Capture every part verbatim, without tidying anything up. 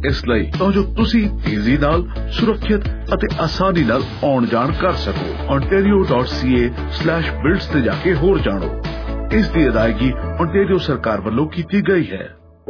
इस ਲਈ ਤਾਂ ਜੋ ਤੁਸੀਂ ਤੇਜ਼ੀ ਨਾਲ ਸੁਰੱਖਿਅਤ ਅਤੇ ਆਸਾਨੀ ਨਾਲ ਆਉਣ ਜਾਣ ਕਰ ਸਕੋ। ontario dot c a slash builds ਤੇ ਜਾ ਕੇ ਹੋਰ ਜਾਣੋ। ਇਸ ਦੀ ਅਦਾਇਗੀ ontario ਸਰਕਾਰ ਵੱਲੋਂ ਕੀਤੀ ਗਈ है।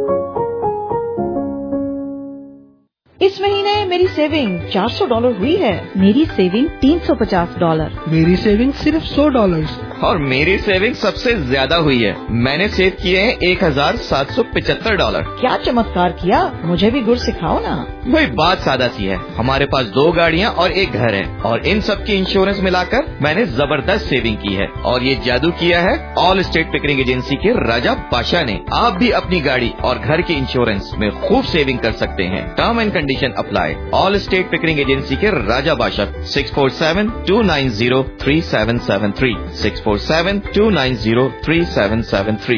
इस महीने मेरी सेविंग चार सौ डॉलर हुई है। मेरी सेविंग तीन सौ पचास डॉलर। मेरी सेविंग सिर्फ सौ डॉलर। और मेरी सेविंग सबसे ज्यादा हुई है। मैंने सेव किए हैं एक हजार सात सौ पिछहत्तर डॉलर। क्या चमत्कार किया, मुझे भी गुर सिखाओ ना। भाई बात सादा सी है, हमारे पास दो गाड़ियाँ और एक घर है और इन सब की इंश्योरेंस मिलाकर मैंने जबरदस्त सेविंग की है। और ये जादू किया है ऑल स्टेट पिकरिंग एजेंसी के राजा बादशाह ने। आप भी अपनी गाड़ी और घर के इंश्योरेंस में खूब सेविंग कर सकते हैं। Term and condition apply. Allstate Pickering agency के Raja Badshah six four seven two nine zero three seven seven three six four seven two nine zero three seven seven three.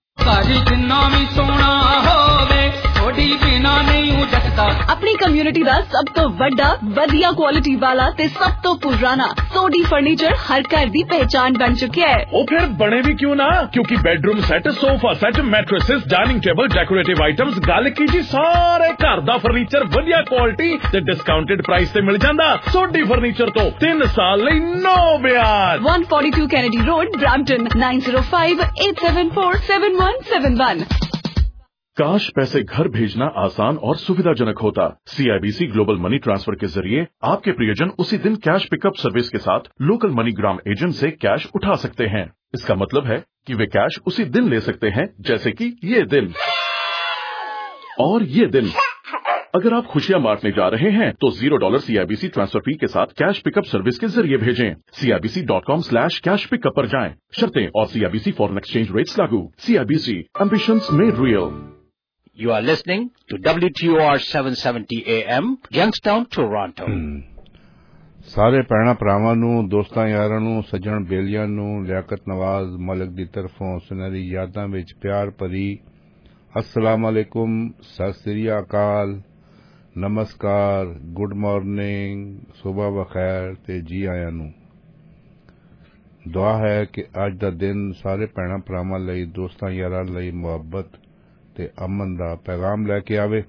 अपनी कम्युनिटी का सब तो बड़ा वधिया क्वालिटी वाला ते सब तो पुराना सोडी फर्नीचर हर घर की पहचान बन चुके हैं। वो फिर बने भी क्यों ना, क्योंकि bedroom set, sofa set, mattresses, dining table, decorative items, गल की जी सारे घर दा फर्नीचर वधिया क्वालिटी ते डिस्काउंटेड प्राइस से मिल जांदा। सोडी फर्नीचर तो तीन साल लई नो ब्याज। One forty two Kennedy road, Brampton nine zero five eight seven four seven one seven one. Cash पैसे घर भेजना आसान और सुविधाजनक होता। सीआईबीसी ग्लोबल मनी ट्रांसफर के जरिए आपके प्रियजन उसी दिन कैश पिकअप सर्विस के साथ लोकल मनीग्राम एजेंट से कैश उठा सकते हैं। इसका मतलब है कि वे कैश उसी दिन ले सकते हैं, जैसे कि ये दिन और ये दिन। अगर आप खुशियां बांटने जा रहे हैं तो zero dollar CIBC transfer fee के साथ कैश पिकअप सर्विस के जरिए भेजें। CIBC dot com slash cash pickup पर जाएं। शर्तें और सीआईबीसी फॉरेन एक्सचेंज रेट्स लागू। CIBC ambitions made real. You are listening to W T O R seven seventy A M, Youngstown, Toronto. ਸਾਰੇ ਭੈਣਾਂ ਭਰਾਵਾਂ ਨੂੰ, ਦੋਸਤਾਂ ਯਾਰਾਂ ਨੂੰ, ਸੱਜਣ ਬੇਲੀਆਂ ਨੂੰ ਲਿਆਕਤ ਨਵਾਜ਼ ਮਲਕ ਦੀ ਤਰਫੋਂ ਸੁਨਹਿਰੀ ਯਾਦਾਂ ਵਿੱਚ ਪਿਆਰ ਭਰੀ अस्सलाम अलैकुम, सत श्री अकाल, नमस्कार, गुड मॉर्निंग, सुबह बखैर ते जी आयां नूं। दुआ है कि अज दा दिन सारे भैणा भरावां लई, दोस्तां यारां लई मुहब्बत ते अमन दा पैगाम लैके आवे।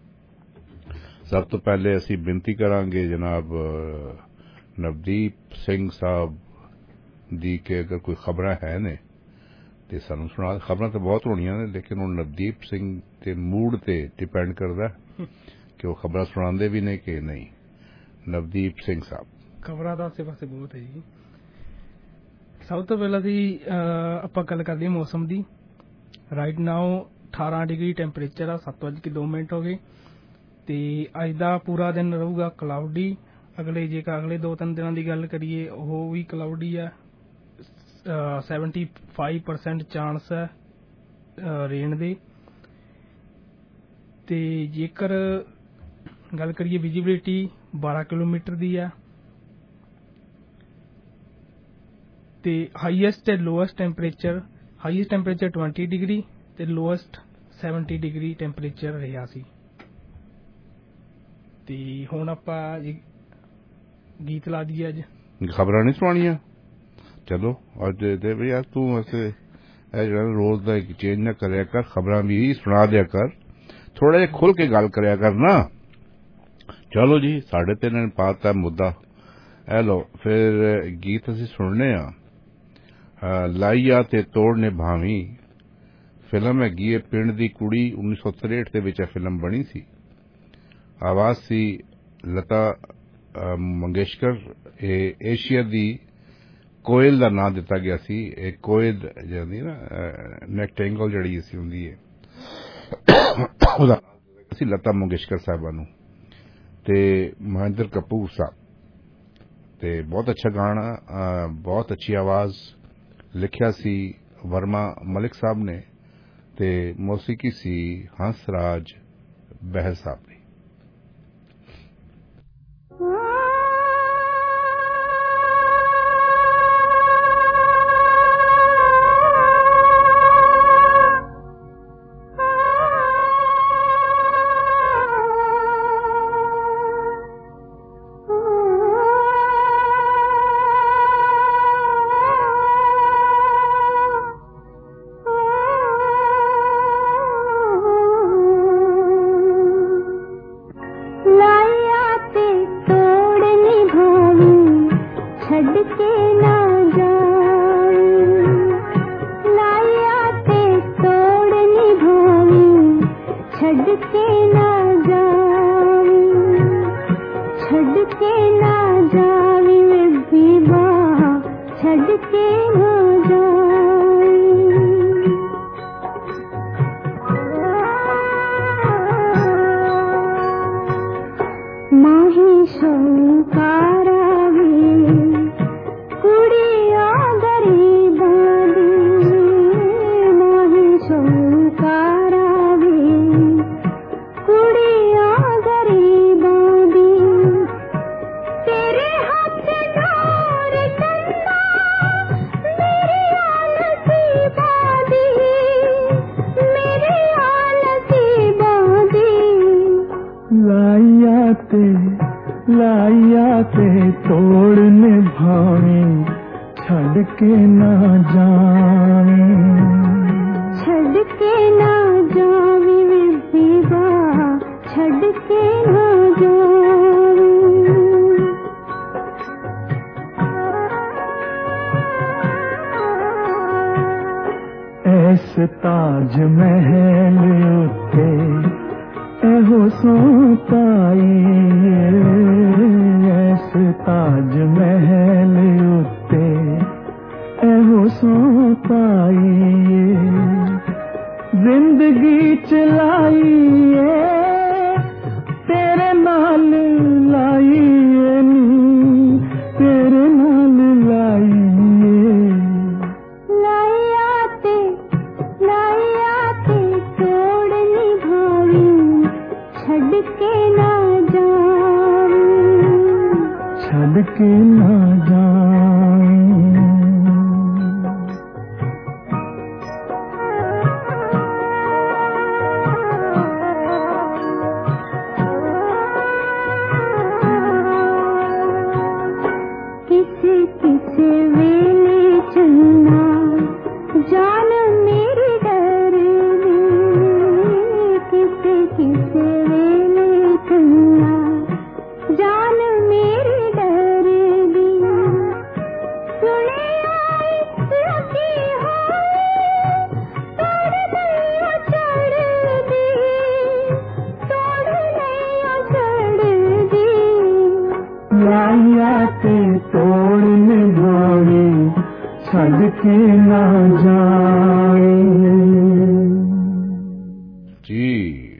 सब तो पहले असी बिनती करांगे जनाब नवदीप सिंह साहब दी के अगर कोई खबरां है ने ते सानू सुना। खबरां तो बहुत होनियां ने, लेकिन हुण नवदीप सिंह के मूड ते डिपेंड करदा कि वो खबरां सुनांदे भी ने कि नहीं। नवदीप सिंह साहब। खबरां दा आसे पासे बहुत है जी। सब तो पहला सी आपां गल करदे मौसम दी। राइट नाउ अठारह डिग्री टैंपरेचर आ, सत्त बज के दो मिनट हो गए ते अज दा पूरा दिन रहूगा क्लाउडी। अगले जेकर अगले दो तीन दिनों की गल करिए वो भी क्लाउडी है। सैवनटी फाइव परसेंट चांस है रेन दे। ते जेकर गल करिए विजिबिलिटी बारह किलोमीटर दी है। ते हाईएस्ट ते lowest temperature highest temperature twenty degree ते लोएस्ट सैवनटी डिग्री टैंपरेचर रहा सी। ते हुण आपां गीत ला दिए। अज खबरां नहीं सुनानियां। चलो अज दे भी यार तू वैसे रोज का एक चेंज ना करया कर, खबरां भी सुना दिया कर, थोड़ा जिहा खुल के गल करया कर ना। चलो जी, साढ़े तीन ने पाता मुद्दा। ए लो फिर गीत असीं सुनने आ। लाइया ते तोड़ने भावी फिल्म हैगी है पिंड दी कुड़ी, उन्नीस सौ तरेठ के विच फिल्म बनी सी। आवाज सी लता मंगेशकर। एशिया दी कोयल दा नाम दिता गया सी। एक कोयल जिहड़ी ना नेक्टेंगल जिहड़ी सी हुंदी है ओहदा सी लता मंगेशकर साहबा नूं ते महेंद्र कपूर साहब। ते बहुत अच्छा गाना, बहुत अच्छी आवाज। लिखिया सी वर्मा मलिक साहब ने ते मौसीकी सी हंसराज बहल साहब ने। के ना जाऊं, लाया ते तोड़ निभाऊं, छड़ के ना जाऊं, छड़ के ना जाऊं बीबा, छड़ के ना जाऊं। माही शंकारा वे कुड़िया गरीबा दी, माही शंकारा वे कुड़िया गरीबा दी, तेरे हाथ डोर चंदा मेरी आलसीबा दी, मेरी आलसीबा दी। लाया ते लाया ते तोड़ निभावे, छड़ के ना जावे, छड़ के ना जावे बीबा, छड़ के ना जावे। ऐस ताज महल उते एहो सोताई, ऐस ताज महल उते एहो सोताई, जिंदगी चलाईए तेरे नाल लाईए नी, तेरे नाल लाईए। लाया ते लाया ते तोड़ निभाऊं, छड़ के ना जाऊं, छड़ के ना जाऊं। किसे किसे वेले चलना जान मेरी डर दी, किसे किसे वेले चलना जान मेरी डर दी, सुने आई लगी हाय तोड़ नैया चढ़ दी, तोड़ नैया चढ़ दी। लाया ते तोड़ निभावे, छड़ के ना जाए। जी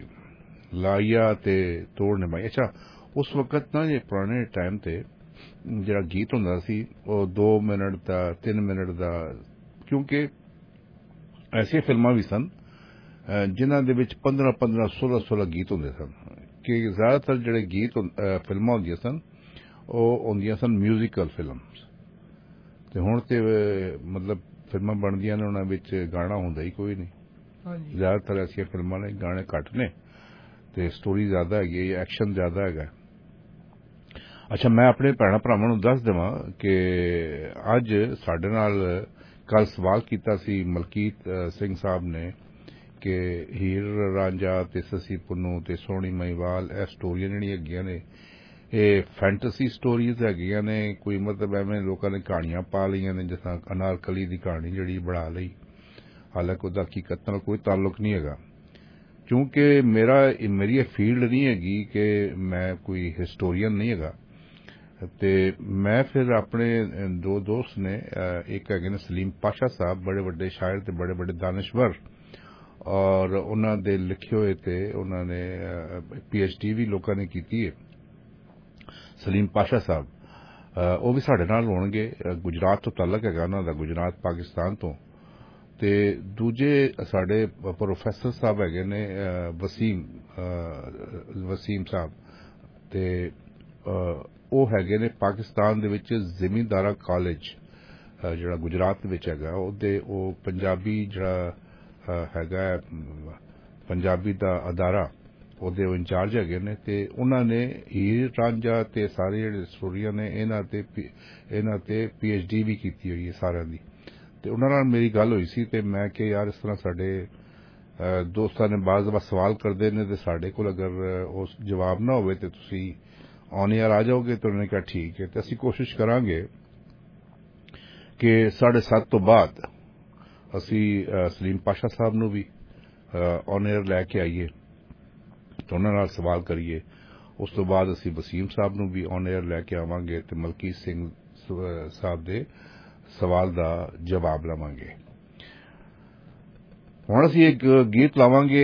लाया ते तोड़ निभाई। अच्छा उस वक्त ना ये पुराने टाइम ते ਜਿਹੜਾ ਗੀਤ ਹੁੰਦਾ ਸੀ ਉਹ दो मिनट ਦਾ तीन मिनट ਦਾ, ਕਿਉਂਕਿ ਐਸੀਆਂ ਫਿਲਮਾਂ ਵੀ ਸਨ ਜਿਨ੍ਹਾਂ ਦੇ ਵਿੱਚ पंद्रह पंद्रह सोलह सोलह ਗੀਤ ਹੁੰਦੇ ਸਨ, ਕਿ ਜ਼ਿਆਦਾਤਰ ਜਿਹੜੇ ਗੀਤ ਫਿਲਮਾਂ ਹੁੰਦੀਆਂ ਸਨ ਉਹ ਹੁੰਦੀਆਂ ਸਨ ਮਿਊਜ਼ੀਕਲ ਫਿਲਮਸ, ਤੇ ਹੁਣ ਤੇ ਮਤਲਬ ਫਿਲਮਾਂ ਬਣਦੀਆਂ ਨੇ ਉਹਨਾਂ ਵਿੱਚ ਗਾਣਾ ਹੁੰਦਾ ਹੀ ਕੋਈ ਨਹੀਂ। ਜ਼ਿਆਦਾਤਰ ਐਸੀਆਂ ਫਿਲਮਾਂ ਨੇ ਗਾਣੇ ਘੱਟ ਨੇ ਤੇ ਸਟੋਰੀ ਜ਼ਿਆਦਾ ਹੈਗੀ ਹੈ, ਐਕਸ਼ਨ ਜ਼ਿਆਦਾ ਹੈਗਾ। ਅੱਛਾ ਮੈਂ ਆਪਣੇ ਭੈਣਾਂ ਭਰਾਵਾਂ ਨੂੰ ਦੱਸ ਦੇਵਾਂ ਕਿ ਅੱਜ ਸਾਡੇ ਨਾਲ ਕੱਲ ਸਵਾਲ ਕੀਤਾ ਸੀ ਮਲਕੀਤ ਸਿੰਘ ਸਾਹਿਬ ਨੇ ਕਿ ਹੀਰ ਰਾਂਝਾ ਤੇ ਸੱਸੀ ਪੁੰਨੂ ਤੇ ਸੋਹਣੀ ਮਹੀਵਾਲ ਇਹ ਸਟੋਰੀਆਂ ਜਿਹੜੀਆਂ ਹੈਗੀਆਂ ਨੇ ਇਹ ਫੈਂਟਸੀ ਸਟੋਰੀਜ਼ ਹੈਗੀਆਂ ਨੇ, ਕੋਈ ਮਤਲਬ ਐਵੇਂ ਲੋਕਾਂ ਨੇ ਕਹਾਣੀਆਂ ਪਾ ਲਈਆਂ ਨੇ, ਜਿਸ ਤਰ੍ਹਾਂ ਅਨਾਰਕਲੀ ਦੀ ਕਹਾਣੀ ਜਿਹੜੀ ਬਣਾ ਲਈ, ਹਾਲਾਂਕਿ ਉਹਦਾ ਹਕੀਕਤ ਨਾਲ ਕੋਈ ਤਾਲੁਕ ਨਹੀਂ ਹੈਗਾ। ਕਿਉਂਕਿ ਮੇਰਾ ਮੇਰੀ ਇਹ ਫੀਲਡ ਨਹੀਂ ਹੈਗੀ ਕਿ ਮੈਂ ਕੋਈ ਹਿਸਟੋਰੀਅਨ ਨਹੀਂ ਹੈਗਾ, ਤੇ ਮੈਂ ਫਿਰ ਆਪਣੇ ਦੋ ਦੋਸਤ ਨੇ, ਇੱਕ ਹੈਗੇ ਨੇ ਸਲੀਮ ਪਾਸ਼ਾ ਸਾਹਿਬ, ਬੜੇ ਵੱਡੇ ਸ਼ਾਇਰ ਤੇ ਬੜੇ ਵੱਡੇ ਦਾਨਿਸ਼ਵਰ, ਔਰ ਉਹਨਾਂ ਦੇ ਲਿਖੇ ਹੋਏ ਤੇ ਉਹਨਾਂ ਨੇ ਪੀ ਐਚ ਡੀ ਵੀ ਲੋਕਾਂ ਨੇ ਕੀਤੀ ਹੈ, ਸਲੀਮ ਪਾਸ਼ਾ ਸਾਹਿਬ ਉਹ ਵੀ ਸਾਡੇ ਨਾਲ ਹੋਣਗੇ। ਗੁਜਰਾਤ ਤੋਂ ਤਾਲੁਕ ਹੈਗਾ ਉਹਨਾਂ ਦਾ, ਗੁਜਰਾਤ ਪਾਕਿਸਤਾਨ ਤੋਂ। ਤੇ ਦੂਜੇ ਸਾਡੇ ਪ੍ਰੋਫੈਸਰ ਸਾਹਿਬ ਹੈਗੇ ਨੇ ਵਸੀਮ ਵਸੀਮ ਸਾਹਿਬ, ਤੇ ਉਹ ਹੈਗੇ ਨੇ ਪਾਕਿਸਤਾਨ ਦੇ ਵਿੱਚ ਜ਼ਿਮੀਂਦਾਰਾ ਕਾਲਜ ਜਿਹੜਾ ਗੁਜਰਾਤ ਵਿੱਚ ਹੈਗਾ, ਉਹਦੇ ਉਹ ਪੰਜਾਬੀ ਜਿਹੜਾ ਹੈਗਾ ਪੰਜਾਬੀ ਦਾ ਅਦਾਰਾ ਉਹਦੇ ਇੰਚਾਰਜ ਹੈਗੇ ਨੇ, ਤੇ ਉਹਨਾਂ ਨੇ ਹੀਰ ਰਾਂਝਾ ਤੇ ਸਾਰੇ ਜਿਹੜੇ ਸਟੋਰੀਆਂ ਨੇ ਇਹਨਾਂ ਤੇ ਇਹਨਾਂ ਤੇ ਪੀ ਐਚ ਡੀ ਵੀ ਕੀਤੀ ਹੋਈ ਹੈ ਸਾਰਿਆਂ ਦੀ। ਤੇ ਉਹਨਾਂ ਨਾਲ ਮੇਰੀ ਗੱਲ ਹੋਈ ਸੀ ਤੇ ਮੈਂ ਕਿ ਯਾਰ ਇਸ ਤਰ੍ਹਾਂ ਸਾਡੇ ਦੋਸਤਾਂ ਨੇ ਬਾਜ਼ ਦਫਾ ਸਵਾਲ ਕਰਦੇ ਨੇ ਤੇ ਸਾਡੇ ਕੋਲ ਅਗਰ ਉਸ ਜਵਾਬ ਨਾ ਹੋਵੇ ਤੇ ਤੁਸੀਂ ਔਨ ਏਅਰ ਆ ਜਾਓਗੇ, ਤੇ ਉਹਨਾਂ ਨੇ ਕਿਹਾ ਠੀਕ ਹੈ, ਤੇ ਅਸੀਂ ਕੋਸ਼ਿਸ਼ ਕਰਾਂਗੇ कि साढ़े सत्त तो बाद असी सलीम पाशा साहब नूं भी ऑन एयर लैके आईए तो उन्हां नाल सवाल करिए। उस तो बाद असी वसीम साहब नूं भी ऑन एयर लैके आवांगे ते मलकीत सिंह साहब दे सवाल दा जवाब लवांगे। हुण असी एक गीत लावांगे,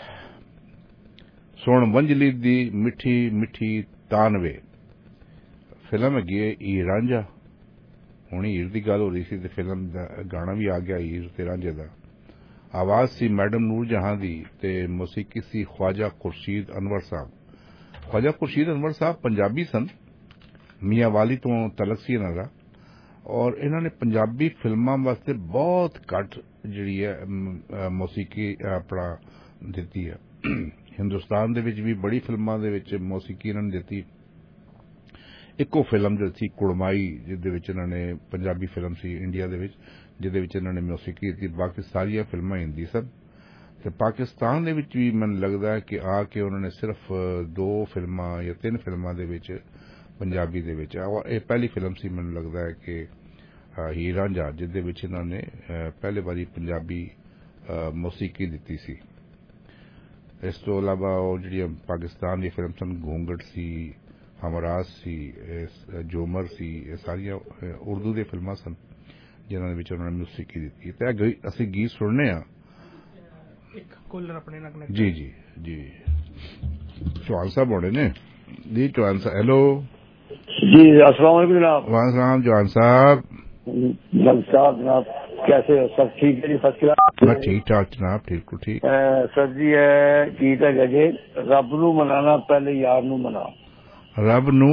सुण वंजली दी मिठी मिठी तानवे फिल्म है ई रांझा। हुण हीर दी गल हो रही सी ते फिल्म दा गाना भी आ गया हीर ते रांझे दा। आवाज सी मैडम नूर जहां दी ते मौसीकी सी ख्वाजा खुर्शीद अनवर साहब। ख्वाजा खुर्शीद अनवर साहब पंजाबी सन, मियां वाली तो तलक सी इन्हां दा, और इन्होंने पंजाबी फिल्मां वास्ते बहुत घट जिहड़ी है मौसीकी अपना दित्ती है। हिंदुस्तान दे विच भी बड़ी फिल्मां दे विच मौसीकी इन्होंने दित्ती। इक्को फिल्म जो थी कुड़माई जिहदे विच इन्होंने पंजाबी फिल्म सी इंडिया दे विच जिहदे विच इन्होंने मौसीकी दित्ती। बाकी सारियां फिल्मां हिंदी सन। ते पाकिस्तान दे विच भी मैनूं लगदा है कि आके उन्होंने सिर्फ दो फिल्मां या तीन फिल्मां दे विच पंजाबी दे विच, और यह पहली फिल्म सी मैनूं लगदा है कि हीर रांझा जिहदे विच इन्होंने पहले बारी पंजाबी मौसीकी दित्ती सी। इस तो इलावा और जिहड़ियां पाकिस्तान दी फिल्म सन घूंघट सी, हमराज सी, जोमर सी, ये सारियां उर्दू दी फिल्मां सन जिन्हां दे विच उन्होंने मौसीकी दित्ती। ते असीं गीत सुनने आ। एक कॉलर अपने नाल कनेक्ट जी जी जी चौहान साहब होने ने जी। चौहान साहब हेलो जी, अस्सलाम वालेकुम जनाब। वालेकुम चौहान साहब। साहब जनाब कैसे हो? सब ठीक है जी? First class. मैं ठीक ठाक जनाब, ठीक को ठीक। सर जी है गीत है जी, रब नू मनाना पहले यार नू मना। रब नू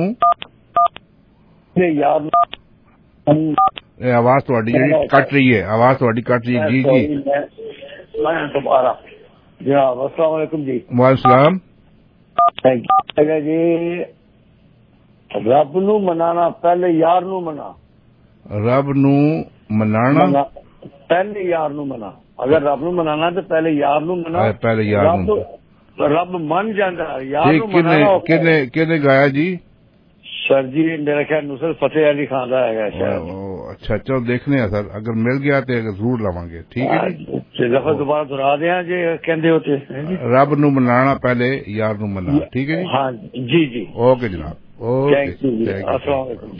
यार नू आवाज थोड़ी जी कट रही है, आवाज थोड़ी कट रही है जी जी। मैं दोबारा जनाब अस्सलाम वालेकुम जी। वालेकुम थैंक यू जी। रब नू मनाना पहले यार नू मना। रब नू मनाना मना, पहले यार नू मना। अगर रब नू मनाना तो पहले यार नू मना। पहले यार नू रब मन जाता यार नू मनाना। किने किने गाया जी? सर जी मेरा ख्याल नुसरत फतेह अली खान का है शायद। अच्छा चलो देखने हैं सर, अगर मिल गया तो जरूर लवांगे। ठीक है जी। दफा दोबारा दोहरा दें जे कहते होते रब नू मनाना पहले यार नू मना। ठीक है जी। हाँ जी जी ओके जनाब, ओके अस्सलाम वालेकुम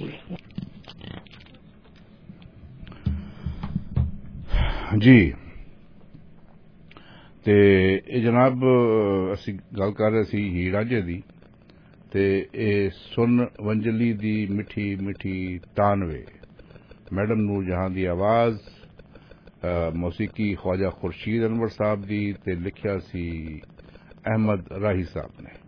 जी। ते जनाब असी गल कर रहे सी हीर रांझे दी ते ए सुन वंजली दी मिठी मिठी तानवे मैडम नूर जहां दी आवाज, मौसीकी ख्वाजा खुर्शीद अनवर साहब दी ते लिखिया सी अहमद राही साहब ने।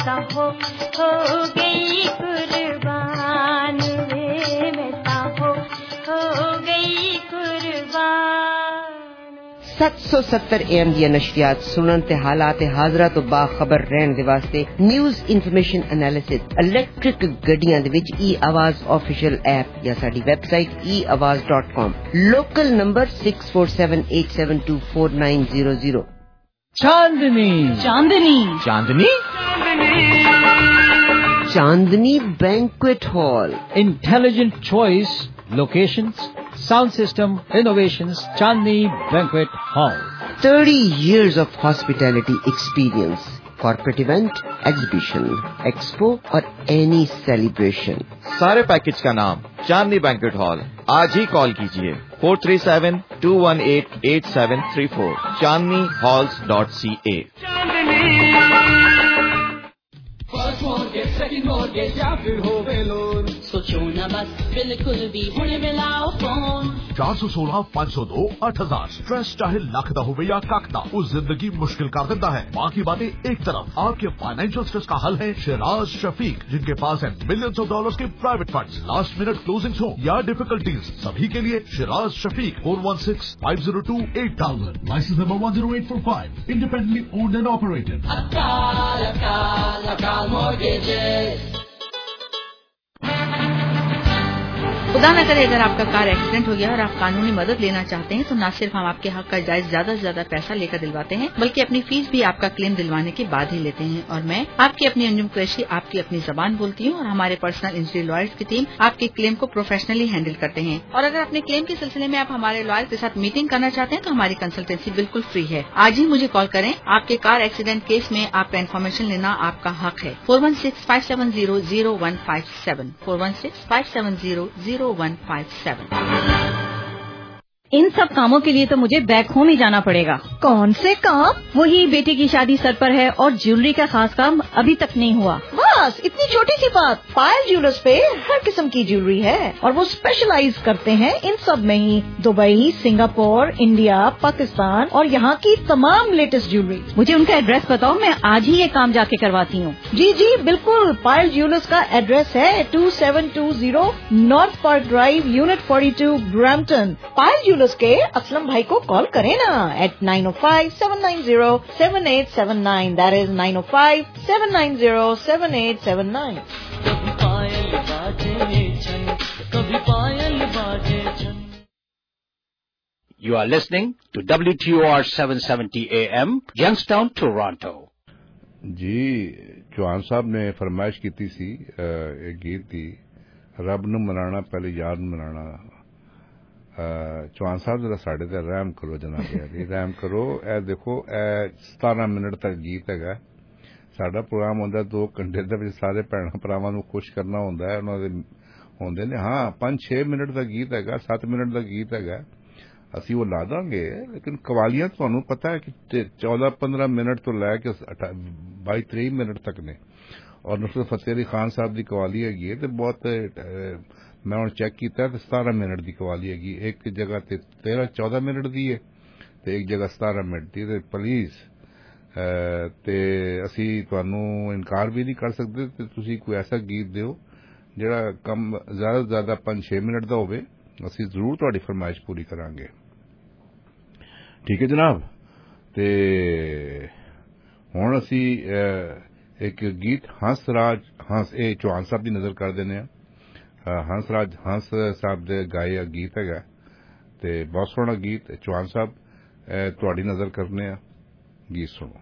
बेटा हो हो गई कुर्बान वे बेटा हो हो गई कुर्बान। सत्त सौ सत्तर एम ਦੀਆਂ ਨਸ਼ਰੀਆਤ ਸੁਣਨ ਤੇ ਹਾਲਾਤ ਹਾਜ਼ਰਾ ਤੋਂ ਬਾਖਬਰ ਰਹਿਣ ਦੇ ਵਾਸਤੇ ਨਿਊਜ਼ ਇਨਫੋਰਮੇਸ਼ਨ ਐਨਾਲਿਸਿਸ ਇਲੈਕਟ੍ਰਿਕ ਗੱਡੀਆਂ ਦੇ ਵਿੱਚ ਈ ਆਵਾਜ਼ ਆਫੀਸ਼ੀਅਲ ਐਪ ਜਾਂ ਸਾਡੀ website e awaz dot com local number six four seven eight seven two four nine zero zero। Chandni Chandni Chandni Chandni banquet hall, intelligent choice, locations, sound system, innovations, Chandni Banquet Hall. thirty years of hospitality experience. Corporate event, exhibition, expo और any celebration. सारे package का नाम Chandni banquet hall. आज ही call कीजिए four three seven two one eight eight seven three four chandni halls dot c a। First mortgage, second mortgage या फिर होवे लोन, सोचो ना बस बिल्कुल भी हुणे मिलाओ फोन। चार सौ सोलह पाँच सौ दो आठ हजार स्ट्रेस चाहे लख दा होवे या कख दा, वो जिंदगी मुश्किल कर देता है। बाकी बातें एक तरफ, आपके फाइनेंशियल स्ट्रेस का हल है शिराज शफीक, जिनके पास है मिलियंस ऑफ डॉलर्स के private funds. Last minute closings हो या डिफिकल्टीज, सभी के लिए Shiraz Shafiq four one six five zero two eight thousand, license number one zero eight four five, independently owned and operated. अकाल अकाल अकाल मॉर्गेजेस। खुदा न करे अगर आपका कार एक्सीडेंट हो गया और आप कानूनी मदद लेना चाहते हैं तो न सिर्फ हम आपके हक का जायज ज्यादा से ज्यादा पैसा लेकर दिलवाते हैं, बल्कि अपनी फीस भी आपका क्लेम दिलवाने के बाद ही लेते हैं। और मैं आपकी अपनी अंजुम कुरैशी आपकी अपनी जबान बोलती हूँ और हमारे पर्सनल इंजरी लॉयर्स की टीम आपके क्लेम को प्रोफेशनली हैंडल करते हैं। और अगर अपने क्लेम के सिलसिले में आप हमारे लॉयर के साथ मीटिंग करना चाहते हैं तो हमारी कंसल्टेंसी बिल्कुल फ्री है। आज ही मुझे कॉल करें, आपके कार एक्सीडेंट केस में आपका इन्फॉर्मेशन लेना आपका हक है। Four one six five seven zero zero one five seven four one six five seven zero zero one five seven. इन सब कामों के लिए तो मुझे बैक होम ही जाना पड़ेगा। कौन से काम? वही बेटे की शादी सर पर है और ज्वेलरी का खास काम अभी तक नहीं हुआ। बस इतनी छोटी सी बात। पायल ज्वेलर्स पे हर किस्म की ज्वेलरी है और वो स्पेशलाइज करते हैं इन सब में ही। दुबई, सिंगापुर, इंडिया, पाकिस्तान और यहाँ की तमाम लेटेस्ट ज्वेलरी। मुझे उनका एड्रेस बताओ, मैं आज ही ये काम जाके करवाती हूँ। जी जी बिल्कुल। पायल ज्वेलर्स का एड्रेस है two seven two zero north park drive, unit forty-two, Brampton. Payal के असलम भाई को कॉल करें ना eight nine oh five seven nine zero seven eight seven nine, that is nine oh five seven nine zero seven eight seven nine। कभी पायल बाजे छन, कभी पायल बाजे छन। You are listening to W T O R seven seventy A M, Youngstown, Toronto। जी चौहान साहब ने फरमाइश की सी एक गीत थी, रब नूं मनाना पहले यार नूं मनाना। चौहान साहब जरा साढ़े ते रहम करो जनाब यारी, रहम करो। ए देखो ए सतारह मिनट तक गीत है। साडा प्रोग्राम होंदा दो घंटे दे विच सारे भैणां भरावां नूं खुश करना होंदा है। उन्हां दे होंदे ने हाँ पांच छे मिनट दा गीत है, सत्त मिनट दा गीत है, असीं वो ला दांगे। लेकिन कवालियां तुहानूं पता है कि चौदह पंद्रह मिनट तो लैके बाई त्रेई मिनट तक ने। और नुसरत फतेह अली खान साहब की कवाली हैगी तो बहुत, मैं हुण चैक किया तो सतारह मिनट की कवाली हैगी। एक जगह ते तेरह चौदह मिनट की है तो एक जगह सतारह मिनट की। तो प्लीज ते असी तुहानू इनकार भी नहीं कर सकते ते तुसी कोई ऐसा गीत दिओ जिहड़ा कम ज्यादा से ज्यादा पांच छे मिनट का होवे, असी जरूर तुहाडी फरमाइश पूरी करांगे। ठीक है जनाब। ते हुण असी एक गीत हंस राज हंस ए चौहान साहब की नजर कर देने हंस राज हंस साहब दे गाया गीत है ते बहुत सोहना गीत। चौहान साहब तुहाडी नजर करने गीत सुनो।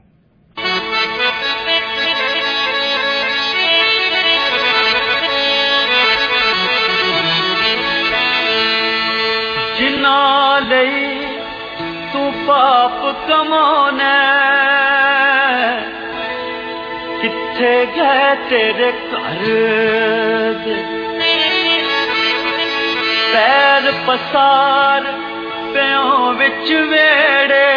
जिन्ना लई तू पाप कमाना, किथे गए तेरे घर दे पैर पसार प्यों विच वेड़े,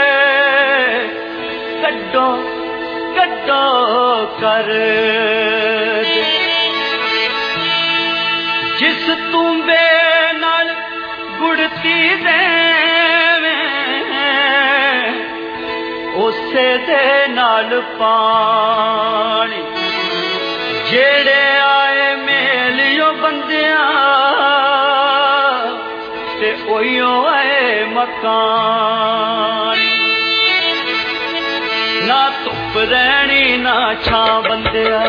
कड्डो कड्डो कर दे। जिस तूंबे नाल गुड़ती देवे उसे दे नाल पानी जेड़े आए मेलियो बंदिया ते ओयो आए मकान ना धुप रहनी ना छां बंदिया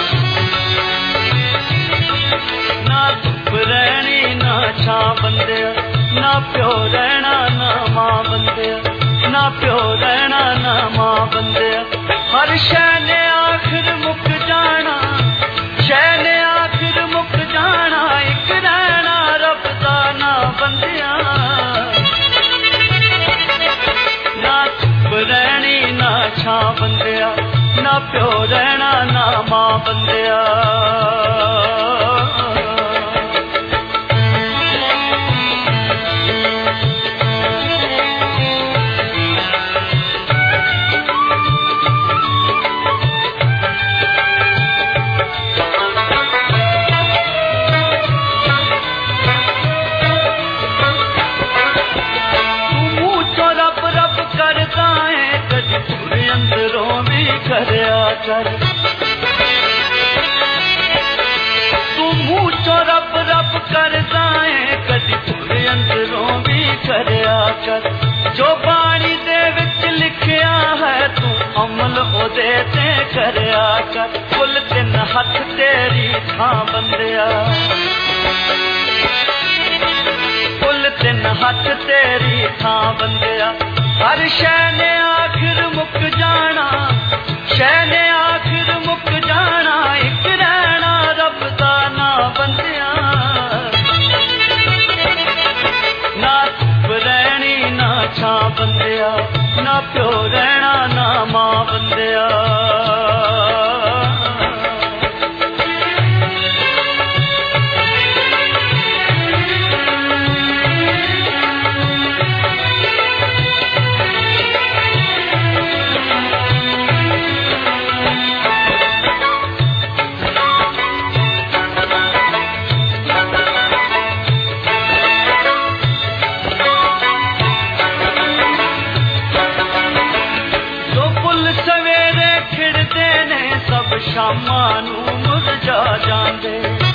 ना धुप रहनी ना छां बंदिया ना प्यो रहना ना मां बंदिया ना प्यो रहना ना मां बंदिया हर शै ने आखिर मुक जाना शै ने आखिर मुक जाना एक रहना रब दा ना बंदिया ना धुप रहनी ना छां बंदिया ना प्यो रहना ना मां बंदिया अंदरों भी करया कर तू मुँह चो रब रब करदा है कदी पूरे अंदरों भी करया कर जो बाणी दे विच लिखिया है तू अमल ओदे ते करया कर कुल तिन हथ तेरी थां बंदिया कुल तिन हथ तेरी थां बंदिया हर शै ने आखिर मुक जाना शै ने आखिर मुक जाना एक रहना रब दा ना बंदिया ना धुप रहनी ना छां बंदिया ना प्यो रहना ना मां बंदिया शामां नूं मुरझा जांदे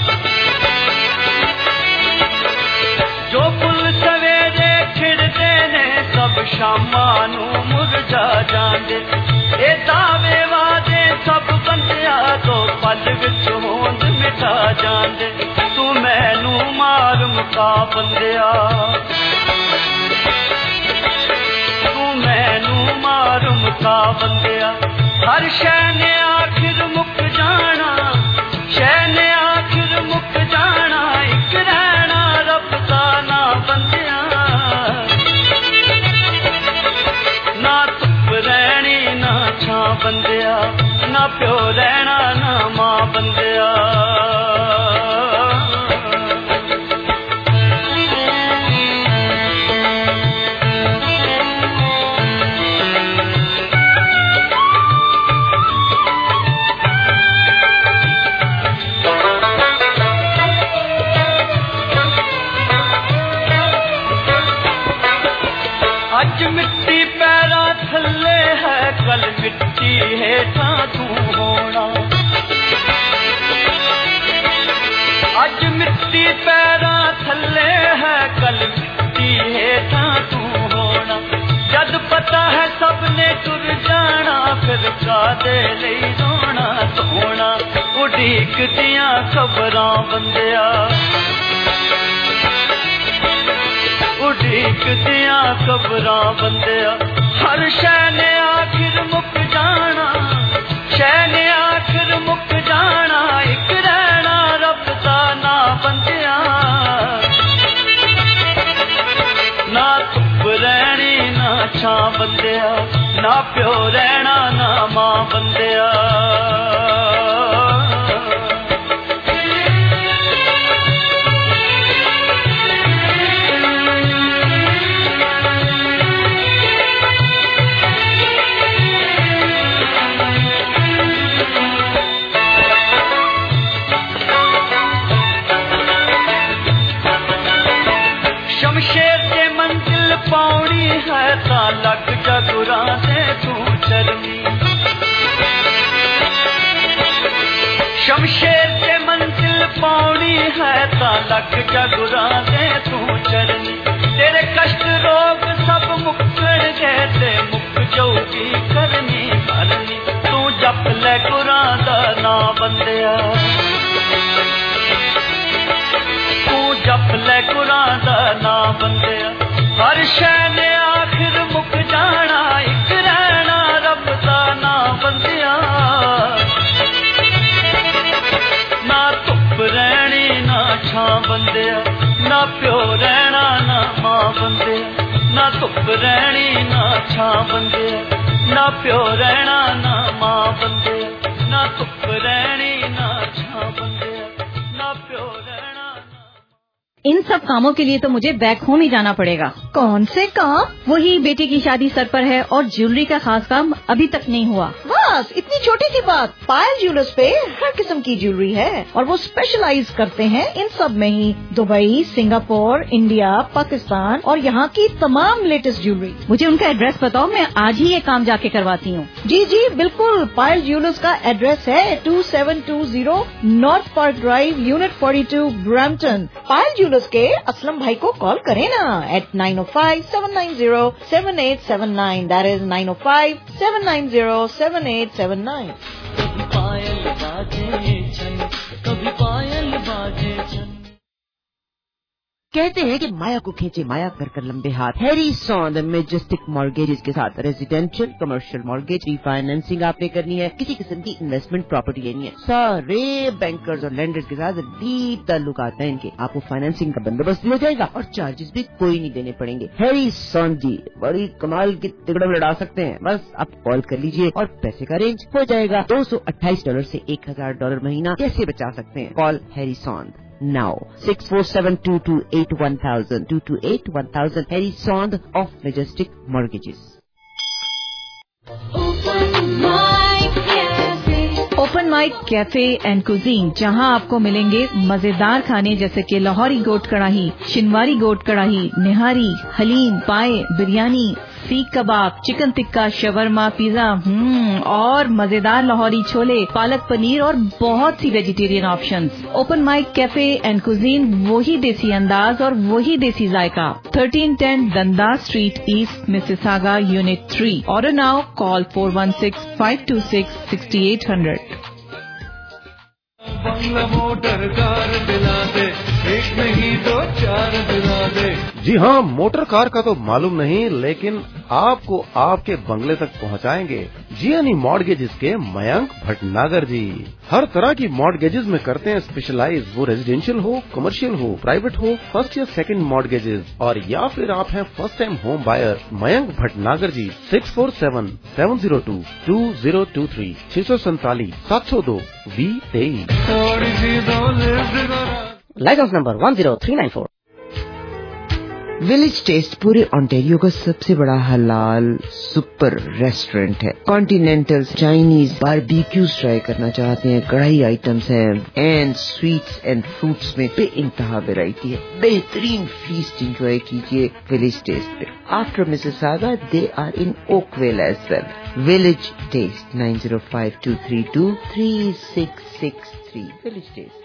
जो फुल सवेरे खिड़दे ने सब शामां नूं मुरझा जांदे ए दावे वादे सब बंदिया तो पल विच होंद मिटा जांदे तू मैनू मार मुका बंदिया तू मैनू मार मुका बंदिया हर शै ने आखिर मुक जाना शै ने आखिर मुक जाना एक रहना रब दा ना बंदिया ना धुप रहनी ना छां बंदिया ना प्यो रहना ना मां बंदिया मिट्टी पैरा थल्ले है कल मिट्टी हेठा तू होना अज मिट्टी पैरा थल्ले है कल मिट्टी हेठा तू होना जद पता है सबने तुर जाना फिर कादे लई रोना सोना उड़ीक दियां खबरां बंदिया उड़ीक दियां खबरां बंदिया हर शै ने आखिर मुक जाना शै ने आखिर मुक जाना एक रहना रब दा ना बंदिया ना धुप रहनी ना छां बंदिया ना प्यो रहना ना मां बंदिया पाउनी है ता लग जा गुरां दे तू चरनी शमशेर ते मंजिल पाउनी है ता लग जगुरा दे तू चरनी तेरे कष्ट रोग सब मुक्कड़ गए ते मुक जाऊगी करनी करनी तू जप ले गुरा दा ना बंदिया तू जप ले गुरा दा ना बंदिया हर शै ने आखिर मुक जाना इक रहना रब दा ना बंदिया ना धुप रहनी ना छां बंदिया ना प्यो रहना ना मां बंदिया ना धुप रहनी ना छां बंदिया ना प्यो रहना ना मां बंदिया ना धुप रहनी ना छां बंदिया ना प्यो रहना। इन सब कामों के लिए तो मुझे बैक होम ही जाना पड़ेगा। कौन से काम? वही बेटी की शादी सर पर है और ज्वेलरी का खास काम अभी तक नहीं हुआ। बस इतनी छोटी सी बात। पायल ज्वेलर्स पे हर किस्म की ज्वेलरी है और वो स्पेशलाइज करते हैं इन सब में ही। दुबई, सिंगापुर, इंडिया, पाकिस्तान और यहाँ की तमाम लेटेस्ट ज्वेलरी। मुझे उनका एड्रेस बताओ, मैं आज ही ये काम जाके करवाती हूँ। जी जी बिल्कुल। पायल ज्वेलर्स का एड्रेस है two seven two zero north park drive, unit forty two, Brampton. Payal jewellers के असलम भाई को कॉल करें ना eight nine oh five seven nine zero seven eight seven nine. That is nine oh five seven nine zero seven eight seven nine. कभी पायल बाजे छन, कभी पायल बाजे छन। कहते हैं कि माया को खींचे माया कर कर लंबे हाथ। हैरी सॉन्द मेजेस्टिक मॉर्गेजेस के साथ रेजिडेंशियल कमर्शियल मॉर्गेज रीफाइनेंसिंग आपने करनी है, किसी किस्म की इन्वेस्टमेंट प्रॉपर्टी लेनी है, सारे बैंकर्स और लेंडर्स के साथ डीप ताल्लुकात हैं इनके। आपको फाइनेंसिंग का बंदोबस्त दिया जाएगा और चार्जेस भी कोई नहीं देने पड़ेंगे। हैरी सॉन्द जी बड़ी कमाल की तिगड़म लड़ा सकते हैं। बस आप कॉल कर लीजिए और पैसे का अरेंज हो जाएगा। दो सौ अट्ठाईस डॉलर से एक हजार डॉलर महीना कैसे बचा सकते हैं? Call Harry Sond now six four seven two two eight one thousand two two eight one thousand Harry Sond of Majestic Mortgages. Open mic cafe and cuisine, जहां आपको मिलेंगे मजेदार खाने जैसे कि लाहौरी गोट कढ़ाई, शिनवारी गोट कढ़ाई, निहारी, haleem, paya, biryani, seekh kebab, chicken tikka, shawarma, pizza हम्म और मजेदार लाहौरी छोले, पालक पनीर और बहुत सी vegetarian options. Open mic cafe and cuisine, वही देसी अंदाज और वही देसी जायका। Thirteen ten Dundas street east, Mississauga, unit three. Order now, call four one six five two six six eight hundred. बंगला मोटर कार दिला दे, एक नहीं दो चार दिला दे। जी हाँ, मोटर कार का तो मालूम नहीं, लेकिन आपको आपके बंगले तक पहुँचाएंगे जीएनई मॉर्गेजेस के मयंक भटनागर जी। हर तरह की मॉर्गेजेस में करते हैं स्पेशलाइज, वो रेजिडेंशियल हो, कमर्शियल हो, प्राइवेट हो, फर्स्ट या सेकंड मॉर्गेजेस, और या फिर आप हैं first time home buyer. Mayank Bhatnagar ji six four seven seven zero two two zero two three छह सौ सैतालीस सात सौ दो वी तेईस। License number one zero three nine four. Village taste पूरे ऑन्टेरियो का सबसे बड़ा हलाल सुपर रेस्टोरेंट है। कॉन्टिनेंटल, चाइनीज, बारबेक्यूज ट्राई करना चाहते हैं, कढ़ाई आइटम्स हैं एंड स्वीट्स एंड फ्रूट्स में बेइंतहा वैरायटी है। बेहतरीन फीस्ट एंजॉय कीजिए विलेज टेस्ट पे। After Mississauga they are in Oakville as well. Village taste nine zero five two three two three six six three. Village taste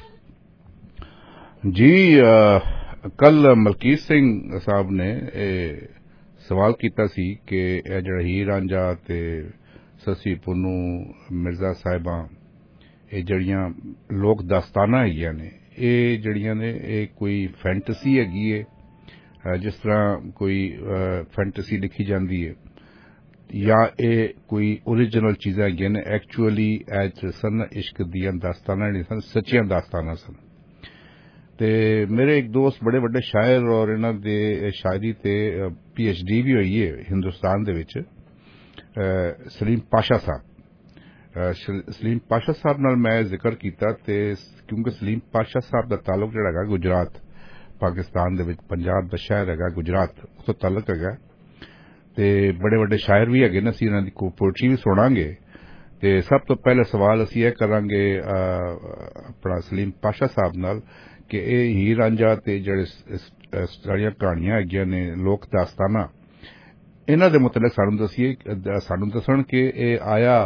ji. आ, कल मलकीत सिंह साहब ने ए, सवाल किया सी कि ਇਹ ਜਿਹੜਾ ਹੀਰ ਰਾਂਝਾ ਤੇ ਸੱਸੀ ਪੁੰਨੂ ਮਿਰਜ਼ਾ ਸਾਹਿਬਾਂ ਇਹ ਜਿਹੜੀਆਂ ਲੋਕ ਦਾਸਤਾਨਾਂ ਹੈਗੀਆਂ ਨੇ, ਇਹ ਜਿਹੜੀਆਂ ਨੇ ਇਹ ਕੋਈ ਫੈਂਟਸੀ ਹੈਗੀ ਹੈ, ਜਿਸ ਤਰ੍ਹਾਂ ਕੋਈ ਫੈਂਟਸੀ ਲਿਖੀ ਜਾਂਦੀ ਹੈ, ਜਾਂ ਇਹ ਕੋਈ ओरिजिनल ਚੀਜ਼ਾਂ ਹੈਗੀਆਂ ਨੇ। ਐਕਚੁਅਲੀ ਐਜ ਸਨ ਇਸ਼ਕ ਦੀਆਂ ਦਾਸਤਾਨਾਂ ਜਿਹੜੀਆਂ ਸਨ ਸੱਚੀਆਂ ਦਾਸਤਾਨਾਂ ਸਨ। ਤੇ ਮੇਰੇ ਇੱਕ ਦੋਸਤ ਬੜੇ ਵੱਡੇ ਸ਼ਾਇਰ ਔਰ ਇਹਨਾਂ ਦੇ ਸ਼ਾਇਰੀ ਤੇ ਪੀ ਐਚ ਡੀ ਵੀ ਹੋਈ ਹੈ ਹਿੰਦੁਸਤਾਨ ਦੇ ਵਿੱਚ, ਸਲੀਮ ਪਾਸ਼ਾ ਸਾਹਿਬ। ਸਲੀਮ ਪਾਸ਼ਾ ਸਾਹਿਬ ਨਾਲ ਮੈਂ ਜ਼ਿਕਰ ਕੀਤਾ ਤੇ ਕਿਉਂਕਿ ਸਲੀਮ ਪਾਸ਼ਾ ਸਾਹਿਬ ਦਾ ਤਾਲੁਕ ਜਿਹੜਾ ਹੈਗਾ ਗੁਜਰਾਤ, ਪਾਕਿਸਤਾਨ ਦੇ ਵਿੱਚ ਪੰਜਾਬ ਦਾ ਸ਼ਹਿਰ ਹੈਗਾ ਗੁਜਰਾਤ, ਉਸ ਤੋਂ ਤਾਲੁਕ ਹੈਗਾ ਤੇ ਬੜੇ ਵੱਡੇ ਸ਼ਾਇਰ ਵੀ ਹੈਗੇ ਨੇ। ਅਸੀਂ ਇਹਨਾਂ ਦੀ ਪੋਇਟਰੀ ਵੀ ਸੁਣਾਂਗੇ। ਤੇ ਸਭ ਤੋਂ ਪਹਿਲੇ ਸਵਾਲ ਅਸੀਂ ਇਹ ਕਰਾਂਗੇ ਆਪਣਾ ਸਲੀਮ ਪਾਸ਼ਾ ਸਾਹਿਬ ਨਾਲ ਕਿ ਇਹ ਹੀਰ ਰਾਂਝਾ ਤੇ ਜਿਹੜੇ ਸਾਰੀਆਂ ਕਹਾਣੀਆਂ ਹੈਗੀਆਂ ਨੇ ਲੋਕ ਦਾਸਤਾਨਾਂ, ਇਹਨਾਂ ਦੇ ਮੁਤਲਕ ਸਾਨੂੰ ਦਸੀਏ, ਸਾਨੂੰ ਦੱਸਣ ਕਿ ਇਹ ਆਇਆ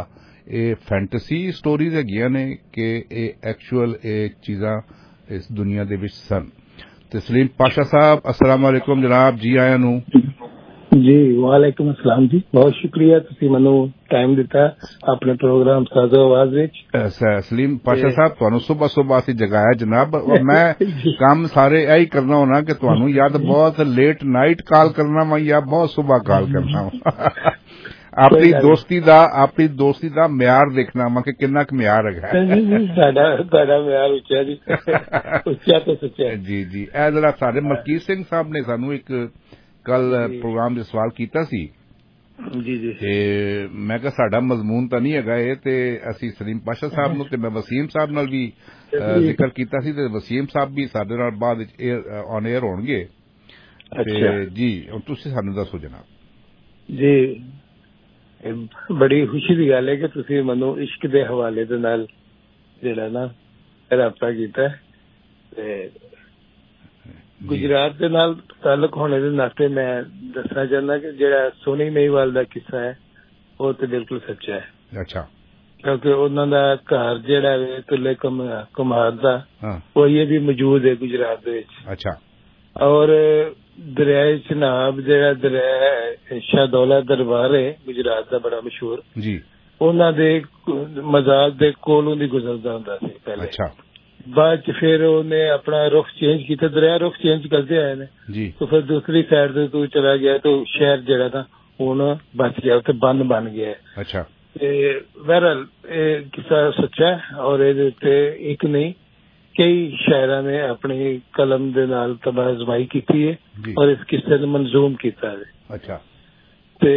ਇਹ ਫੈਂਟਸੀ ਸਟੋਰੀਜ਼ ਹੈਗੀਆਂ ਨੇ ਕਿ ਇਹ ਐਕਚੁਅਲ ਇਹ ਚੀਜ਼ਾਂ ਇਸ ਦੁਨੀਆ ਦੇ ਵਿੱਚ ਸਨ। ਤੇ ਸਲੀਮ ਪਾਸ਼ਾ ਸਾਹਿਬ, अस्सलाम वालेकुम जनाब, जी आया नू जी। वालेकुम अस्सलाम जी, बहुत शुक्रिया तुसी मैनू टाइम दिता अपने प्रोग्राम साजो आवाज विच। सलीम पाशा साहब, तुहानू सुबह सुबह असीं जगाया जनाब, और मैं काम सारे यही करना होना कि तुहानू या तो बहुत लेट नाइट कॉल करना वा या बहुत सुबह कॉल करना वा। अपनी दोस्ती दा अपनी दोस्ती दा म्यार देखना वा कि किन्ना क म्यार है। साडा साडा म्यार उच्चा जी, उच्चा तो सच्चा जी जी। ए जरा साडे मलकीत सिंह साहब ने सानू एक कल प्रोग्राम दे सवाल कीता सी जी जी, ते मैं कहा साडा मजमून तां नहीं हैगा ये, ते असीं सलीम पाशा साहब नू ते मैं वसीम साहब नाल भी जिक्र कीता सी, ते वसीम साहब भी साडे नाल बाद विच ऑन एयर होणगे। ते जी हुण तुसीं सानू दसो जनाब। जी, बड़ी खुशी की गल है कि तुसीं मैनू इश्क दे हवाले दे नाल जेड़ा ना राबता कीता ते गुजरात दे नाल ताल्लुक होने दे नाते मैं दसना चाहना कि जेड़ा सोनी मेहीवाल दा किस्सा है वो तो बिल्कुल सच्चा है। अच्छा। क्योंकि उन्हां दा घर जेड़ा है तुले कुमार दा वो ये भी मौजूद है गुजरात दे विच। अच्छा। और दरिया चनाब जेड़ा दरिया है शाहदौला दरबार है गुजरात दा बड़ा मशहूर जी, उन्हां दे मजार दे कोलों दी गुजरदा हुंदा सी पहले। अच्छा। बाद च फिर उन्हें अपना रुख चेंज किया, दरिया रुख चेंज करते आए ने जी, तो फिर दूसरी साइड से तू चला गया तो शहर जेड़ा था हुण बच गया, उत्थे बंद बन गया है। अच्छा। बहरहाल किस्सा सच्चा है और ये एक नहीं कई शायरा ने अपनी कलम दे नाल तबाज़माई की है और इस किस्से ने मंजूम किया है। अच्छा। ते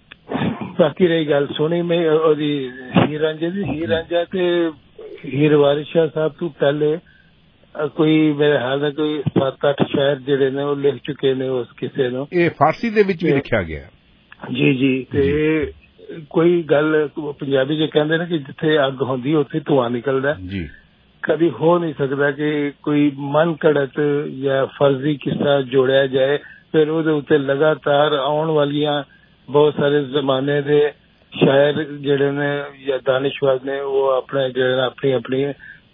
बाकी रही गल सोनी में ओदी हीर रांझे दी, हीर रांझा ते हीर वारिस शाह साहब तो पहले कोई मेरे हाल में कोई सात अठ शायर जेड़े ने वो लिख चुके ने उस किस्से नो। ये फारसी दे विच भी लिखा गया। जी जी। ते कोई गल पंजाबी च कहंदे ने कि जिथे अग होंदी उत्थे धुआं निकलदा जी। कभी हो नहीं सकता कि कोई मन घड़त या फर्जी किस्सा जोड़िया जाए, फिर उहदे उत्ते लगातार आउण वालियां बहुत सारे जमाने दे शायर जेड़े ने या दानिशवर ने वो अपने जेड़े अपनी अपनी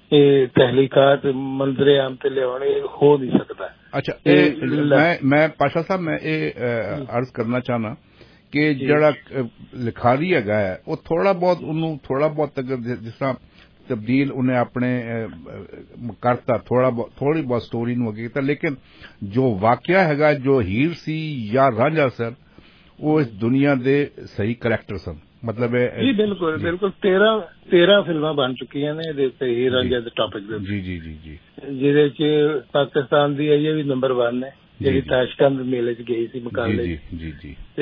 तहलीकात मंजरे आम ते लियाने हो नहीं सकता। अच्छा। ए, मैं मैं पाशा साहब मैं ये अर्ज करना चाहना कि जड़ा लिखारी है वो थोड़ा बहुत उन्होंने थोड़ा बहुत अगर जिस तरह तब्दील उन्हें अपने करता थोड़ा थोड़ी बहुत स्टोरी नूं अगे कीता, लेकिन जो वाकया हैगा जो हीर सी या रांझा सर वो इस दुनिया दे सही करैक्टर सन। मतलब है जी बिल्कुल जी। बिल्कुल तेरह तेरह फिल्मां बन चुकियां ने इहदे ते हीर रांझा दे टॉपिक दे। जी जी जी जी। जिहदे च पाकिस्तान दी ये भी नंबर वन है ਜਿਹੜੀ ਤਾਸ਼ਕੰਦ ਮੇਲੇ ਚ ਗਈ ਸੀ ਮੁਕਾਬਲੇ ਜੀ ਜੀ ਜੀ। ਤੇ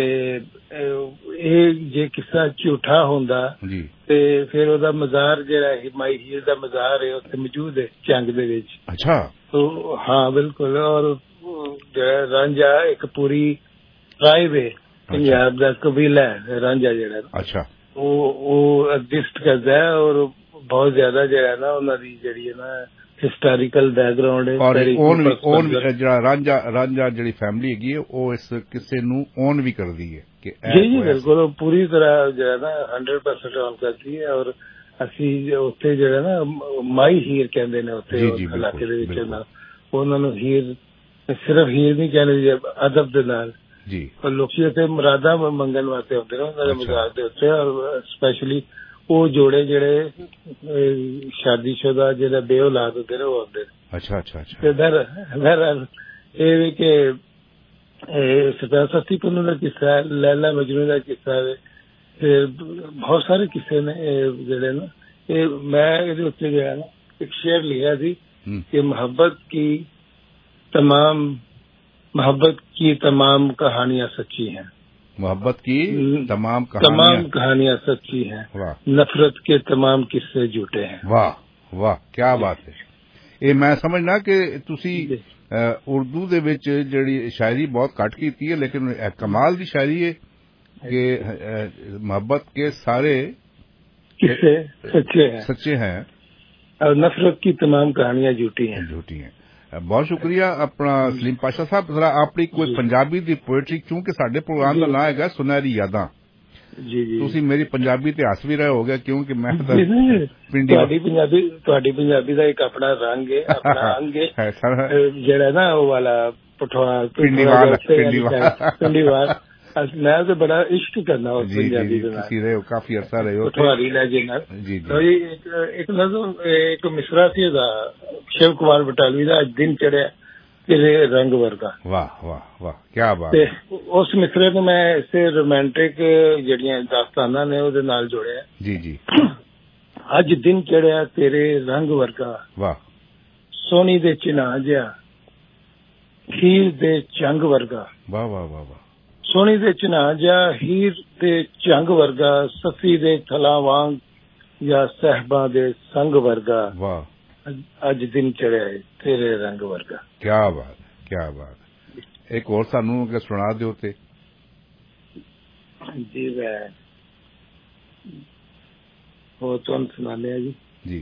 ਇਹ ਜੇ ਕਿੱਸਾ ਝੂਠਾ ਹੁੰਦਾ ਤੇ ਫਿਰ ਉਹਦਾ ਮਜ਼ਾਰ ਜਿਹੜਾ ਮਾਈ ਹੀਰ ਦਾ ਮਜ਼ਾਰ ਹੈ ਉੱਥੇ ਮੌਜੂਦ ਹੈ ਚੰਗ ਦੇ ਵਿੱਚ। ਅੱਛਾ। तो हाँ बिल्कुल। और ਜਿਹੜਾ ਰਾਂਝਾ ਇੱਕ ਪੂਰੀ ਟ੍ਰਾਈਬ ਹੈ ਪੰਜਾਬ ਦਾ ਕਬੀਲਾ ਹੈ ਰਾਂਝਾ ਜਿਹੜਾ। ਅੱਛਾ। ਉਹ ਉਹ ਐਗਜ਼ਿਸਟ ਕਰਦਾ ਹੈ और बहुत ज्यादा ਜਿਹੜਾ ਨਾ ਉਹਨਾਂ ਦੀ ਜਿਹੜੀ ਹੈ ਨਾ हिस्टोरिकल बैकग्राउंड है और ओन भी ओन जरा रांझा रांझा जड़ी फैमिली हैगी है वो इस किस्से नु ओन भी कर दी है कि जी जी बिल्कुल पूरी तरह जो है ना हंड्रेड परसेंट ऑन करती है। और ਅਸੀਂ ਉੱਥੇ ਜਿਹੜਾ ਨਾ ਮਾਈ ਹੀਰ ਕਹਿੰਦੇ ਨੇ ਉੱਥੇ ਇਲਾਕੇ ਦੇ ਵਿੱਚ ਉਹਨਾਂ ਨੂੰ ਹੀਰ ਸਿਰਫ ਹੀਰ ਨਹੀਂ ਕਹਿੰਦੇ ਅਦਬ ਦੇ ਨਾਲ ਜੀ। ਔਰ ਲੋਕੀ ਉੱਥੇ ਮੁਰਾਦਾ ਮੰਗਣ ਵਾਸਤੇ ਆਉਂਦੇ ਨੇ ਉਹਨਾਂ ਦੇ ਮਜ਼ਾਰ ਦੇ ਉੱਤੇ। ਔਰ ਸਪੈਸ਼ਲੀ ਉਹ ਜੋੜੇ ਜਿਹੜੇ ਸ਼ਾਦੀशुदा ਜਿਹੜੇ ਬੇਔਲਾਦ ਹੁੰਦੇ ਨੇ ਉਹ ਆਉਂਦੇ ਨੇ। ਅੱਛਾ ਅੱਛਾ ਅੱਛਾ। ਤੇ ਬਹਰਹਾਲ ਇਹ ਵੀ ਕਿ ਸਤੀ ਪੁੰਨੂ ਦਾ ਕਿੱਸਾ ਹੈ, ਲੈਲਾ ਮਜਨੂ ਦਾ ਕਿੱਸਾ ਹੈ, ਫਿਰ ਬਹੁਤ ਸਾਰੇ ਕਿੱਸੇ ਨੇ ਜਿਹੜੇ ਨਾ ਇਹ ਮੈਂ ਇਹਦੇ ਉੱਤੇ ਜਿਹੜਾ ਨਾ ਇੱਕ ਸ਼ੇਰ ਲਿਖਿਆ ਸੀ कि मोहब्बत की तमाम मोहब्बत की तमाम कहानियां सच्ची हैं। मोहब्बत की तमाम कहानियां तमाम कहानियां सच्ची हैं, नफरत के तमाम किस्से झूठे हैं। वाह वाह क्या बात है। ਇਹ ਮੈਂ ਸਮਝਣਾ ਕਿ ਤੁਸੀਂ ਉਰਦੂ ਦੇ ਵਿੱਚ ਜਿਹੜੀ ਸ਼ਾਇਰੀ ਬਹੁਤ ਘੱਟ ਕੀਤੀ ਹੈ ਲੇਕਿਨ ਕਮਾਲ ਦੀ ਸ਼ਾਇਰੀ ਹੈ कि मोहब्बत के सारे किस्से सच्चे हैं सच्चे हैं और नफरत की तमाम कहानियां झूठी हैं झूठी हैं। बहुत शुक्रिया अपना सलीम पाशा साहब। जरा अपनी कोई पंजाबी दी पोएट्री क्योंकि साडे प्रोग्राम का नाम है सुनहरी यादां ਜੀ ਜੀ ਤੁਸੀਂ ਮੇਰੀ ਪੰਜਾਬੀ ਤੇ ਹੱਸ ਵੀ ਰਹੇ ਹੋਗੇ ਕਿਉਂਕਿ ਮੈਂ ਤਾਂ ਪਿੰਡੀ ਤੁਹਾਡੀ ਪੰਜਾਬੀ ਤੁਹਾਡੀ ਪੰਜਾਬੀ ਦਾ ਇੱਕ ਆਪਣਾ ਰੰਗ ਹੈ ਆਪਣਾ ਅੰਗ ਹੈ ਜਿਹੜਾ ਨਾ ਉਹ ਵਾਲਾ ਪਠਵਾ ਪਿੰਡੀਵਾਲ ਪਿੰਡੀਵਾਲ ਮੈਂ ਤਾਂ ਬੜਾ ਇਸ਼ਕ ਕਰਨਾ ਉਸ ਪੰਜਾਬੀ ਦੇ ਨਾਲ ਤੁਸੀਂ ਰਹੇ ਹੋ ਕਾਫੀ ਅਰਸਾ ਰਹੇ ਹੋ ਪਠਵਾਰੀ ਲਹਿਜੇ ਨਾਲ ਜੀ ਜੀ ਇੱਕ ਇੱਕ ਨਜ਼ਮ ਇੱਕ ਮਿਸਰਾ ਸੀ ਦਾ ਸ਼ਿਵ ਕੁਮਾਰ ਬਟਾਲਵੀ ਦਾ ਅੱਜ ਦਿਨ ਚੜਿਆ ਤੇਰੇ ਰੰਗ ਵਰਗਾ ਵਾਹ ਵਾਹ ਵਾਹ ਕੀ ਬਾਤ ਤੇ ਉਸ ਮਿਸਰੇ ਨੂੰ ਮੈਂ ਇਸੇ ਰੋਮਾਂਟਿਕ ਜਿਹੜੀਆਂ ਦਾਸਤਾਨਾਂ ਨੇ ਉਹਦੇ ਨਾਲ ਜੋੜਿਆ ਜੀ ਜੀ ਅੱਜ ਦਿਨ ਚੜਿਆ ਤੇਰੇ ਰੰਗ ਵਰਗਾ ਵਾਹ ਸੋਹਣੀ ਦੇ ਚਿਨਾਹ ਜਿਹਾ ਹੀਰ ਦੇ ਚੰਗ ਵਰਗਾ ਵਾਹ ਵਾਹ ਵਾਹ ਵਾਹ ਸੋਹਣੀ ਦੇ ਚਿਨਾਹ ਜਿਹਾ ਹੀਰ ਦੇ ਚੰਗ ਵਰਗਾ ਸੱਸੀ ਦੇ ਥਲਾਂ ਵਾਂਗ ਜਾਂ ਸਹਿਬਾਂ ਦੇ ਸੰਗ ਵਰਗਾ ਵਾਹ ਅੱਜ ਦਿਨ ਚੜਿਆ ਹੈ ਤੇਰੇ ਰੰਗ ਵਰਗਾ ਕੀ ਬਾਤ ਕੀ ਬਾਤ ਇੱਕ ਹੋਰ ਸਾਨੂੰ ਕਿ ਸੁਣਾ ਦਿਓ ਤੇ ਜੀ ਮੈਂ ਉਹ ਤੁਹਾਨੂੰ ਸੁਣਾਉਂਦੇ ਆ ਜੀ ਜੀ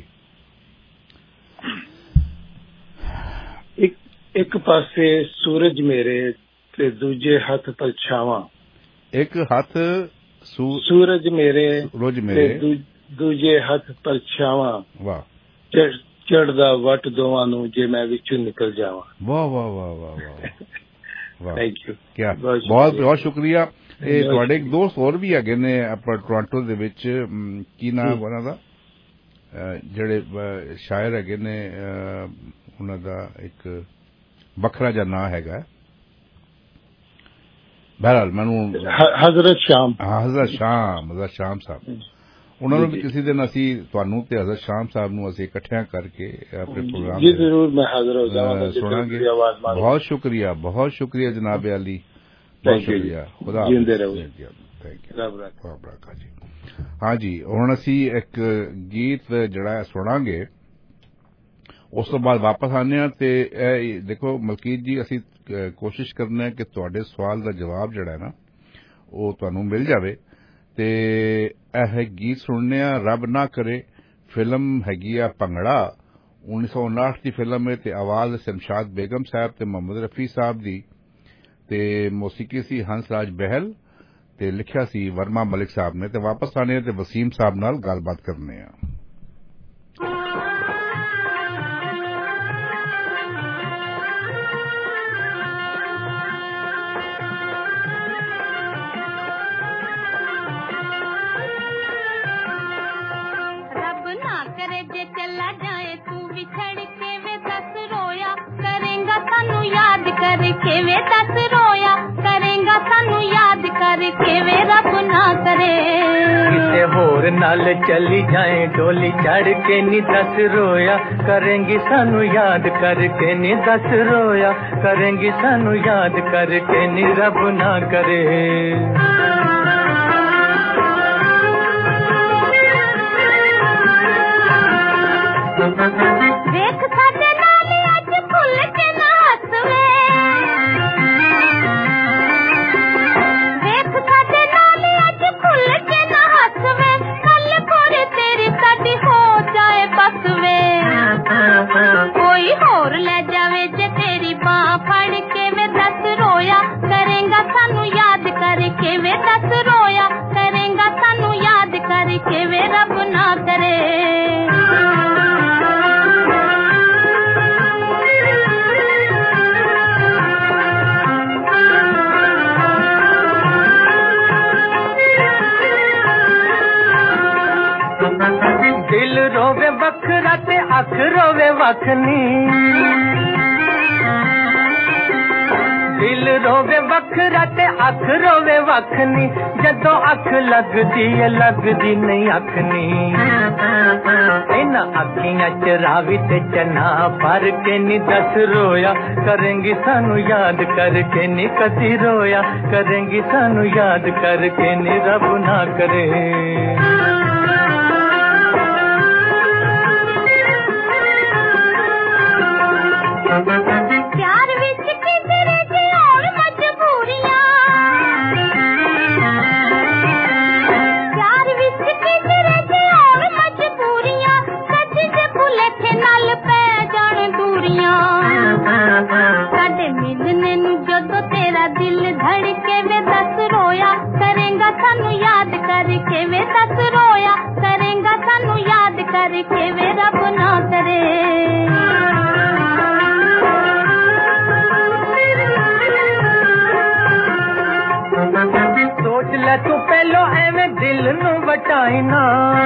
ਇੱਕ ਇੱਕ ਪਾਸੇ ਸੂਰਜ ਮੇਰੇ ਤੇ ਦੂਜੇ ਹੱਥ ਪਰਛਾਵਾਂ ਇੱਕ ਹੱਥ ਸੂਰਜ ਮੇਰੇ ਸੂਰਜ ਮੇਰੇ ਦੂਜੇ ਹੱਥ ਪਰਛਾਵਾਂ ਵਾਹ ਚੜਦਾ ਵਟ ਦੋਵਾਂ ਨੂੰ ਜੇ ਮੈਂ ਵਿੱਚੋਂ ਨਿਕਲ ਜਾਵਾਂ ਵਾਹ ਵਾਹ ਵਾਹ ਵਾਹ ਵਾਹ ਵਾਹ ਥੈਂਕ ਯੂ ਕਿਆ ਬਹੁਤ ਬਹੁਤ ਸ਼ੁਕਰੀਆ ਇਹ ਤੁਹਾਡੇ ਇੱਕ ਦੋਸਤ ਹੋਰ ਵੀ ਹੈਗੇ ਨੇ ਆਪਣਾ ਟੋਰਾਂਟੋ ਦੇ ਵਿੱਚ ਕੀ ਨਾਮ ਉਹਨਾਂ ਦਾ ਜਿਹੜੇ ਸ਼ਾਇਰ ਹੈਗੇ ਨੇ ਉਹਨਾਂ ਦਾ ਇੱਕ ਵੱਖਰਾ ਜਿਹਾ ਨਾਂ ਹੈਗਾ ਬਹਰਾਲ ਮੈਨੂੰ ਹਜ਼ਰਤ ਸ਼ਾਮ ਹਾਂ ਹਜ਼ਰਤ ਸ਼ਾਮ ਹਜ਼ਰਤ ਸ਼ਾਮ ਸਾਹਿਬ ਉਹਨਾਂ ਨੂੰ ਵੀ ਕਿਸੇ ਦਿਨ ਅਸੀਂ ਤੁਹਾਨੂੰ ਤੇ ਹਜ਼ਰਤ ਸ਼ਾਮ ਸਾਹਿਬ ਨੂੰ ਅਸੀਂ ਇਕੱਠਿਆਂ ਕਰਕੇ ਆਪਣੇ ਪ੍ਰੋਗਰਾਮ ਜੀ ਜ਼ਰੂਰ ਮੈਂ ਹਾਜ਼ਰ ਹੋ ਜਾਵਾਂਗਾ ਸੁਣਾਂਗੇ ਬਹੁਤ ਸ਼ੁਕਰੀਆ ਬਹੁਤ ਸ਼ੁਕਰੀਆ ਜਨਾਬ ਅਲੀ ਬਹੁਤ ਸ਼ੁਕਰੀਆ ਖੁਦਾ ਜਿੰਦੇ ਰਹੋ ਥੈਂਕ ਯੂ ਰੱਬ ਰੱਖਾ ਜੀ ਹਾਂ ਜੀ ਹੁਣ ਅਸੀਂ ਇੱਕ ਗੀਤ ਜਿਹੜਾ ਸੁਣਾਂਗੇ ਉਸ ਤੋਂ ਬਾਅਦ ਵਾਪਸ ਆਉਂਦੇ ਹਾਂ ਤੇ ਇਹ ਦੇਖੋ ਮਲਕੀਤ ਜੀ ਅਸੀਂ ਕੋਸ਼ਿਸ਼ ਕਰਨਾ ਹੈ ਕਿ ਤੁਹਾਡੇ ਸਵਾਲ ਦਾ ਜਵਾਬ ਜਿਹੜਾ ਹੈ ਨਾ ਉਹ ਤੁਹਾਨੂੰ ਮਿਲ ਜਾਵੇ ਤੇ ਇਹ ਗੀਤ ਸੁਣਨੇ ਆ ਰੱਬ ਨਾ ਕਰੇ ਫਿਲਮ ਹੈਗੀ ਆ ਭੰਗੜਾ ਉੱਨੀ ਸੌ ਉਨਾਹਠ ਦੀ ਫਿਲਮ ਹੈ ਤੇ ਆਵਾਜ਼ ਸ਼ਮਸ਼ਾਦ ਬੇਗਮ ਸਾਹਿਬ ਤੇ ਮੁਹੰਮਦ ਰਫੀ ਸਾਹਿਬ ਦੀ ਤੇ ਮੌਸੀਕੀ ਸੀ ਹੰਸ ਰਾਜ ਬਹਿਲ ਤੇ ਲਿਖਿਆ ਸੀ ਵਰਮਾ ਮਲਿਕ ਸਾਹਿਬ ਨੇ ਤੇ ਵਾਪਸ ਆਣੇ ਤੇ ਵਸੀਮ ਸਾਹਿਬ ਨਾਲ ਗੱਲਬਾਤ ਕਰਨੇ ਆ करके वे दस रोया करेगा सानू याद करके वे रब ना करे किसे होर नाल चली जाए डोली चढ़ के नी दस रोया करेंगी सानू याद करके नी दस रोया करेंगी सानू याद करके नी रब ना करे देख साडे नाल अज खुल के ना हसवे कोई होर ले जावे जे तेरी बाह फड़ के वे दस रोया करेगा सानू याद करके वे दस रोया करेगा सानू याद करके वे रब ना करे दिल रोवे बखरा ते अख रोवे वखनी दिल रोवे बखरा ते अख रोवे वखनी जदों अख लगदी है लगदी नहीं अखनी इन अखियां च रावी ते चना भर के नी दस रोया करेंगी सानू याद करके नी कदी रोया करेंगी सानू याद करके नी रब ना करे प्यार विच किधरे दी और मजबूरियां प्यार विच किधरे दी और मजबूरियां सच जे भुले ਔਖੇ ਨਾਲ ਪੈ ਜਾਣ ਦੂਰੀਆਂ ਸਾਡੇ ਮਿਲਨੇ ਨੂੰ ਜਦੋਂ ਤੇਰਾ ਦਿਲ ਧੜਕੇ ਵੇ ਦੱਸ ਰੋਇਆ ਕਰੇਂਗਾ ਸਾਨੂੰ ਯਾਦ ਕਰਕੇ ਵੇ ਦੱਸ ਰੋਇਆ ਕਰੇਂਗਾ ਸਾਨੂੰ ਯਾਦ ਕਰਕੇ ਵੇ ਰੱਬ ਨਾ ਕਰੇ सोच ले तू पहलो एवें दिल नू वटाई ना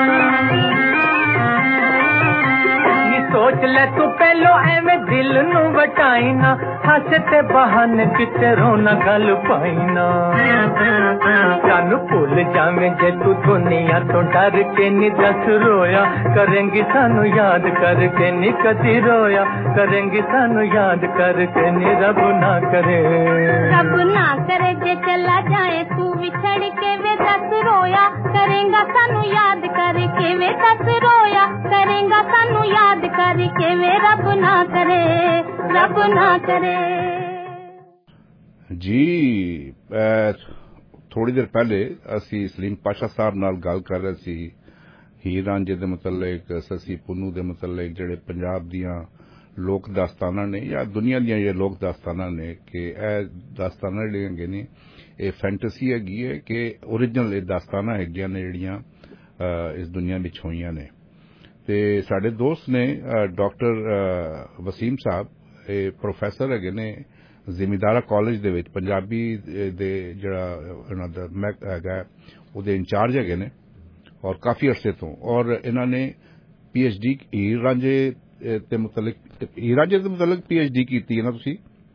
नी सोच ले तू पहलो एवें दिल नू वटाई ना हस ते बहाने किते रोना गल पाई ना सानू भुल जावें जे तू दुनिया तो डर के नी दस रोया करेंगी सानू याद करके नी कदी रोया करेंगी सानू याद करके नी रब ना करे रब ना करे जे चला जाए तू विछड़ के वे दस रोया करेंगा सानू याद करके वे दस रोया करेंगा सानू याद करके वे रब ना करे रब ना करे जी थोड़ी देर पहले असी सलीम पाशा साहब नाल गल कर रहे सी हीर रांझे दे मुतल्लिक ससी पुन्नू दे मुतल्लिक जेड़े पंजाब दियां लोक दास्ताना ने या दुनिया दियां ये लोक दास्ताना ने कि ए दास्ताना जेड़ियां हैगे ने ये फैंटसी हैगी है कि ओरिजिनल ये दास्ताना हैगियां ने जेड़ियां इस दुनिया विच होईयां ने ते साडे दोस्त ने डॉक्टर वसीम साहब ये प्रोफैसर हैगे ने जिमीदारा कॉलेज दे विच पंजाबी दे जेड़ा इन्हां दा मैक हैगा ओहदे इंचार्ज हैगे ने और काफी अरसे तो और इन्हां ने पीएचडी हीर रांझे ते मुतल्लिक हीर रांझे दे मुतल्लिक पीएचडी कीती है ना तुसी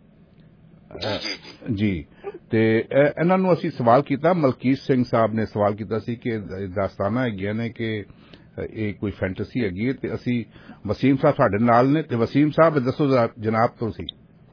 जी ते इन्हां नूं असीं सवाल कीता मलकीत सिंह साहब ने सवाल कीता सी कि दास्ताना हैगियां ने कि ये कोई फैंटसी हैगी ते असीं वसीम साहब साडे नाल ने ते वसीम साहब दसो जनाब तुसी